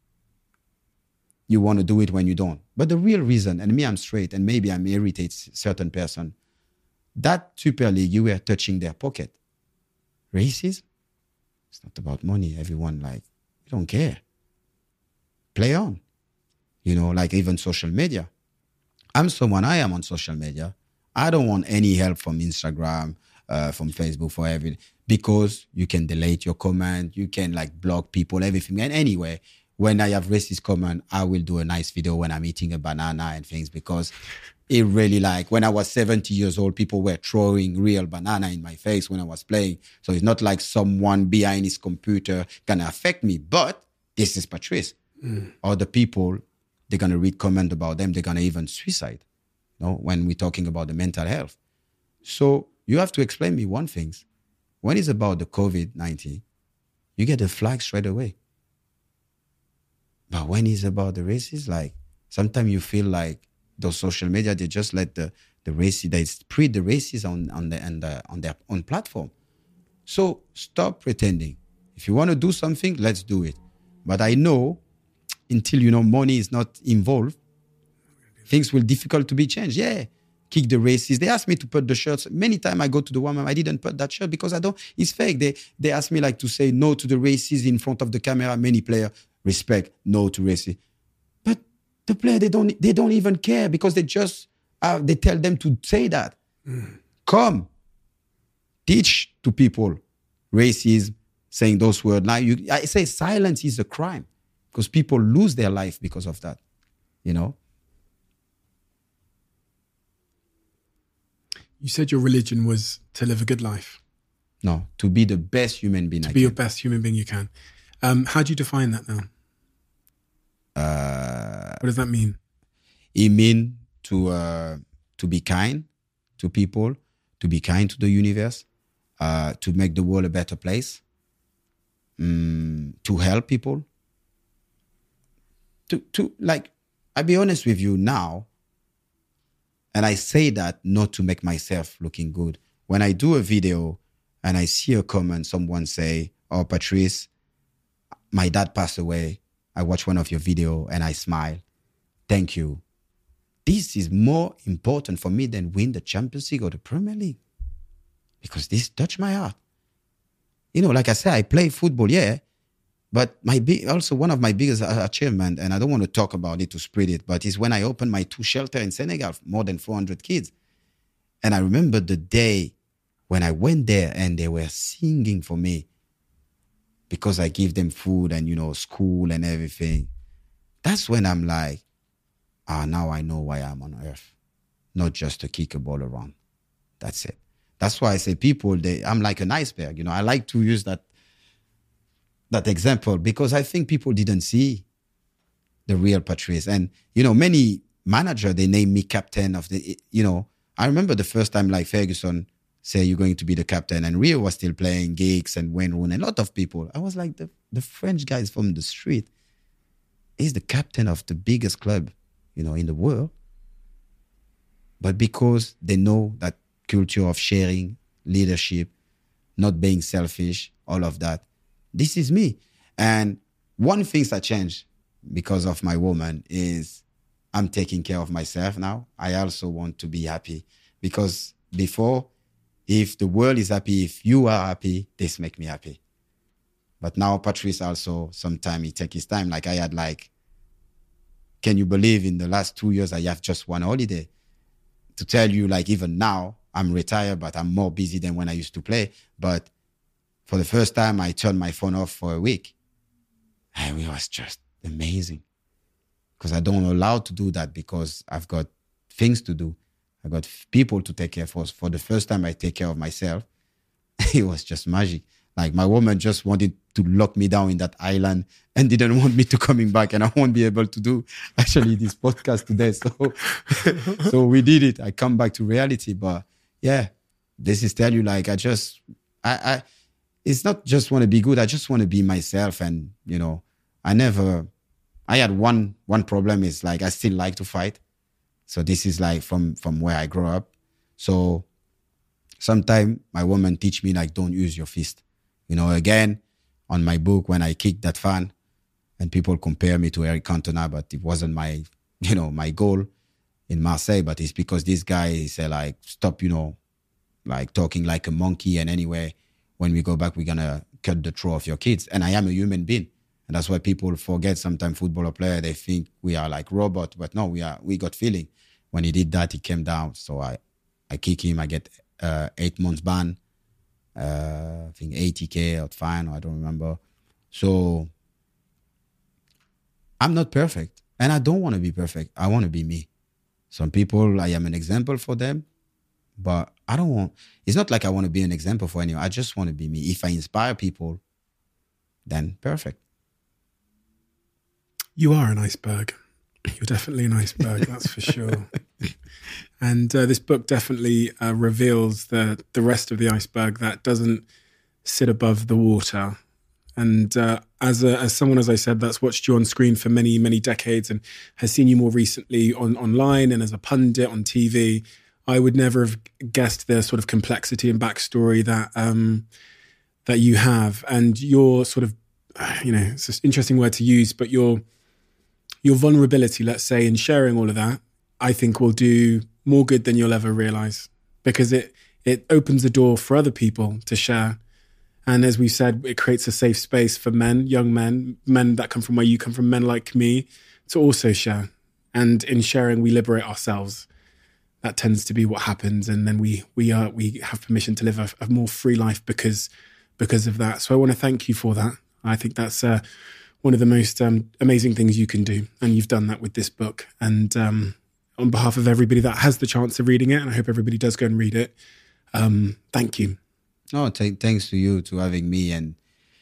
you want to do it when you don't. But the real reason, and me, I'm straight, and maybe I'm irritated certain person, that Super League, you were touching their pocket. Racism? It's not about money. Everyone, like, we don't care. Play on. You know, like even social media. I'm someone, I am on social media. I don't want any help from Instagram, uh, from Facebook, for everything, because you can delete your comment, you can like block people, everything. And anyway, when I have racist comment, I will do a nice video when I'm eating a banana and things, because it really like, when I was seventy years old, people were throwing real banana in my face when I was playing. So it's not like someone behind his computer gonna affect me, but this is Patrice. Mm. Or the people, they're gonna read comment about them, they're gonna even suicide. You know, when we're talking about the mental health. So you have to explain me one thing. When it's about the COVID nineteen, you get a flag straight away. But when it's about the races, like, sometimes you feel like those social media, they just let the the races, they spread the races on on the, on, the, on their own platform. So stop pretending. If you want to do something, let's do it. But I know until, you know, money is not involved, things will difficult to be changed. Yeah, kick the races. They asked me to put the shirts. Many times I go to the woman, I didn't put that shirt because I don't, it's fake. They they asked me like to say no to the races in front of the camera. Many players respect no to races. But the player, they don't they don't even care because they just, uh, they tell them to say that. Mm. Come, teach to people racism, saying those words. Now you, I say silence is a crime because people lose their life because of that, you know? You said your religion was to live a good life. No, to be the best human being to I be can. your best human being you can. Um, how do you define that now? Uh, what does that mean? It means to, uh, to be kind to people, to be kind to the universe, uh, to make the world a better place, um, to help people. To, to like, I'll be honest with you now, and I say that not to make myself looking good. When I do a video and I see a comment, someone say, oh, Patrice, my dad passed away. I watched one of your video and I smile. Thank you. This is more important for me than win the Champions League or the Premier League. Because this touched my heart. You know, like I said, I play football, yeah. But my big, also one of my biggest achievements, and I don't want to talk about it to spread it, but is when I opened my two shelters in Senegal, more than four hundred kids. And I remember the day when I went there and they were singing for me because I give them food and, you know, school and everything. That's when I'm like, ah, now I know why I'm on earth. Not just to kick a ball around. That's it. That's why I say people, they, I'm like an iceberg. You know, I like to use that that example because I think people didn't see the real Patrice. And, you know, many managers, they name me captain of the, you know, I remember the first time like Ferguson say you're going to be the captain and Rio was still playing gigs and Wayne Rooney, a lot of people. I was like, the, the French guys from the street is the captain of the biggest club, you know, in the world. But because they know that culture of sharing, leadership, not being selfish, all of that, this is me. And one thing that changed because of my woman is I'm taking care of myself now. I also want to be happy because before, if the world is happy, if you are happy, this make me happy. But now Patrice also, sometimes he take his time. Like I had like, can you believe in the last two years I have just one holiday? To tell you like even now, I'm retired, but I'm more busy than when I used to play. But for the first time, I turned my phone off for a week. And it was just amazing. Because I don't allow to do that because I've got things to do. I've got people to take care of. For the first time I take care of myself, it was just magic. Like my woman just wanted to lock me down in that island and didn't want me to coming back. And I won't be able to do actually this podcast today. So, so we did it. I come back to reality. But yeah, this is tell you like I just, I, I, it's not just want to be good. I just want to be myself. And, you know, I never, I had one, one problem is like, I still like to fight. So this is like from, from where I grew up. So sometimes my woman teach me like, don't use your fist. You know, again, on my book, when I kicked that fan and people compare me to Eric Cantona, but it wasn't my, you know, my goal in Marseille, but it's because this guy said like, stop, you know, like talking like a monkey. And anyway, when we go back, we're going to cut the throat of your kids. And I am a human being. And that's why people forget sometimes footballer player, they think we are like robot, but no, we are, we got feeling. When he did that, he came down. So I, I kick him, I get uh, eight months ban. Uh, I think eighty K or fine, or I don't remember. So I'm not perfect. And I don't want to be perfect. I want to be me. Some people, I am an example for them. But I don't want, it's not like I want to be an example for anyone. I just want to be me. If I inspire people, then perfect. You are an iceberg. You're definitely an iceberg, that's for sure. And uh, this book definitely uh, reveals the the rest of the iceberg that doesn't sit above the water And uh, as a, as someone, as I said, that's watched you on screen for many, many decades and has seen you more recently on online and as a pundit on T V, I would never have guessed the sort of complexity and backstory that um, that you have. And your sort of, you know, it's an interesting word to use, but your your vulnerability, let's say, in sharing all of that, I think will do more good than you'll ever realize, because it it opens the door for other people to share. And as we said, it creates a safe space for men, young men, men that come from where you come from, men like me, to also share. And in sharing, we liberate ourselves. That tends to be what happens. And then we we are we have permission to live a, a more free life because because of that. So I want to thank you for that. I think that's uh, one of the most um, amazing things you can do. And you've done that with this book. And um, on behalf of everybody that has the chance of reading it, and I hope everybody does go and read it, um, thank you. No, th- thanks to you to having me, and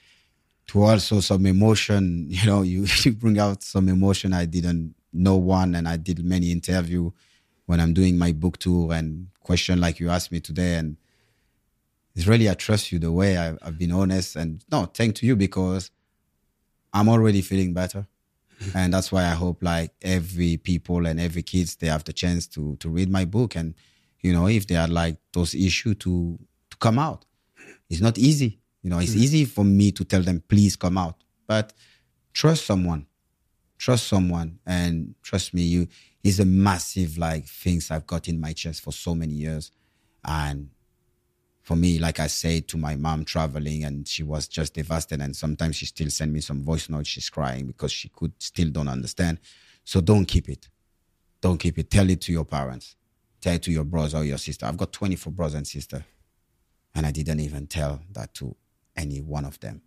to also some emotion. You know, you, you bring out some emotion. I didn't know one, and I did many interviews when I'm doing my book tour, and question like you asked me today. And it's really, I trust you the way I've, I've been honest. And no, thanks to you, because I'm already feeling better. And that's why I hope like every people and every kids, they have the chance to to read my book. And, you know, if they are like those issues to, to come out. It's not easy. You know, it's mm. easy for me to tell them, please come out. But trust someone. Trust someone. And trust me, you it's a massive like things I've got in my chest for so many years. And for me, like I said to my mom traveling, and she was just devastated. And sometimes she still send me some voice notes. She's crying because she could still don't understand. So don't keep it. Don't keep it. Tell it to your parents. Tell it to your brother or your sister. I've got twenty-four brothers and sisters. And I didn't even tell that to any one of them.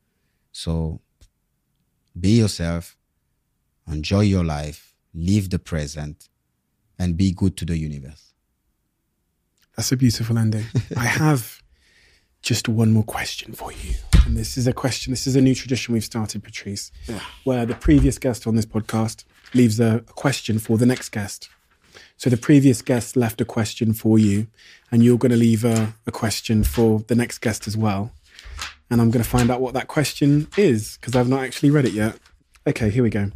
So be yourself, enjoy your life, live the present, and be good to the universe. That's a beautiful ending. I have just one more question for you. And this is a question, this is a new tradition we've started, Patrice, yeah. where the previous guest on this podcast leaves a, a question for the next guest. So the previous guest left a question for you, and you're going to leave a, a question for the next guest as well. And I'm going to find out what that question is, because I've not actually read it yet. Okay, here we go.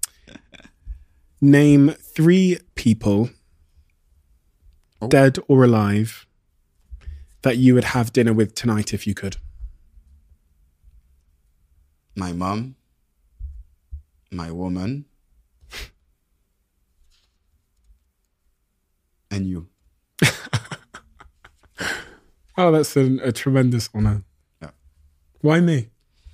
Name three people, oh. dead or alive, that you would have dinner with tonight if you could. My mom, my woman, and you. Oh, that's a, a tremendous honor. Yeah. Why me?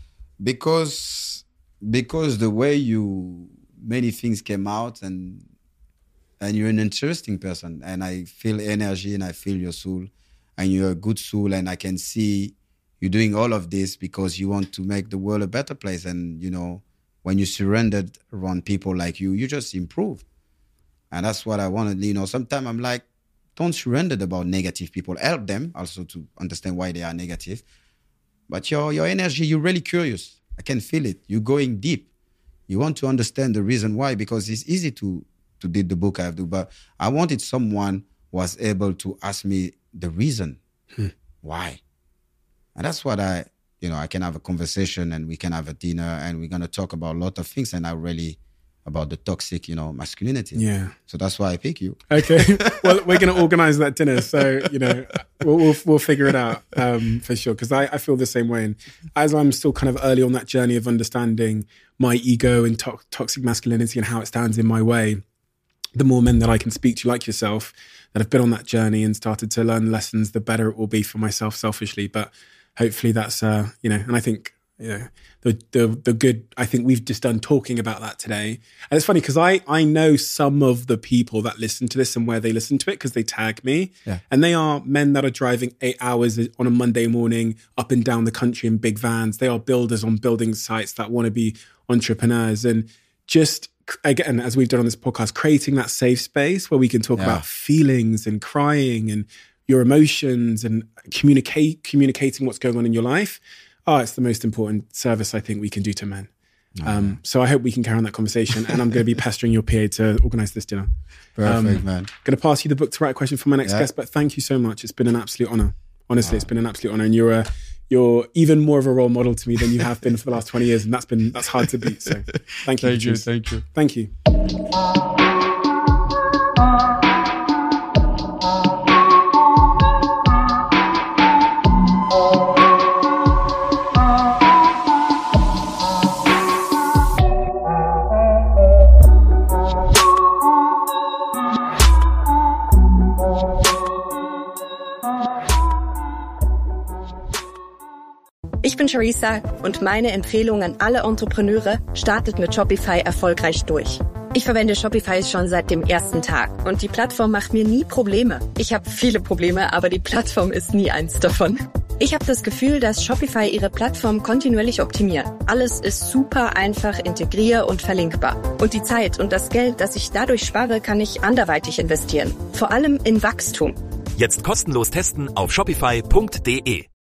Because because the way you many things came out, and and you're an interesting person, and I feel energy and I feel your soul, and you're a good soul, and I can see you doing all of this because you want to make the world a better place. And you know, when you surrendered around people like you, you just improve. And that's what I wanted. You know, sometimes I'm like, don't surrender about negative people. Help them also to understand why they are negative. But your your energy, you're really curious. I can feel it. You're going deep. You want to understand the reason why, because it's easy to to do the book I have to, but I wanted someone who was able to ask me the reason hmm. why. And that's what I, you know, I can have a conversation and we can have a dinner and we're going to talk about a lot of things. And I really... about the toxic, you know, masculinity. Yeah. So that's why I pick you. Okay. Well, we're going to organize that dinner. So, you know, we'll we'll, we'll figure it out um, for sure. Because I, I feel the same way. And as I'm still kind of early on that journey of understanding my ego and to- toxic masculinity and how it stands in my way, the more men that I can speak to, like yourself, that have been on that journey and started to learn lessons, the better it will be for myself selfishly. But hopefully that's, uh, you know, and I think, you know, the, the the good, I think we've just done talking about that today. And it's funny because I, I know some of the people that listen to this and where they listen to it because they tag me. Yeah. And they are men that are driving eight hours on a Monday morning up and down the country in big vans. They are builders on building sites that want to be entrepreneurs. And just, again, as we've done on this podcast, creating that safe space where we can talk yeah. about feelings and crying and your emotions and communicate communicating what's going on in your life. Oh, it's the most important service I think we can do to men. Oh, um, so I hope we can carry on that conversation. And I'm going to be pestering your P A to organise this dinner. Perfect, um, man. Going to pass you the book to write a question for my next yeah. guest. But thank you so much. It's been an absolute honour. Honestly, oh. it's been an absolute honour. And you're a you're even more of a role model to me than you have been for the last twenty years. And that's been, that's hard to beat. So thank you. Thank you. Thank you. Thank you. Ich bin Charissa und meine Empfehlung an alle Entrepreneure, startet mit Shopify erfolgreich durch. Ich verwende Shopify schon seit dem ersten Tag und die Plattform macht mir nie Probleme. Ich habe viele Probleme, aber die Plattform ist nie eins davon. Ich habe das Gefühl, dass Shopify ihre Plattform kontinuierlich optimiert. Alles ist super einfach, integrier- und verlinkbar. Und die Zeit und das Geld, das ich dadurch spare, kann ich anderweitig investieren. Vor allem in Wachstum. Jetzt kostenlos testen auf shopify punkt de.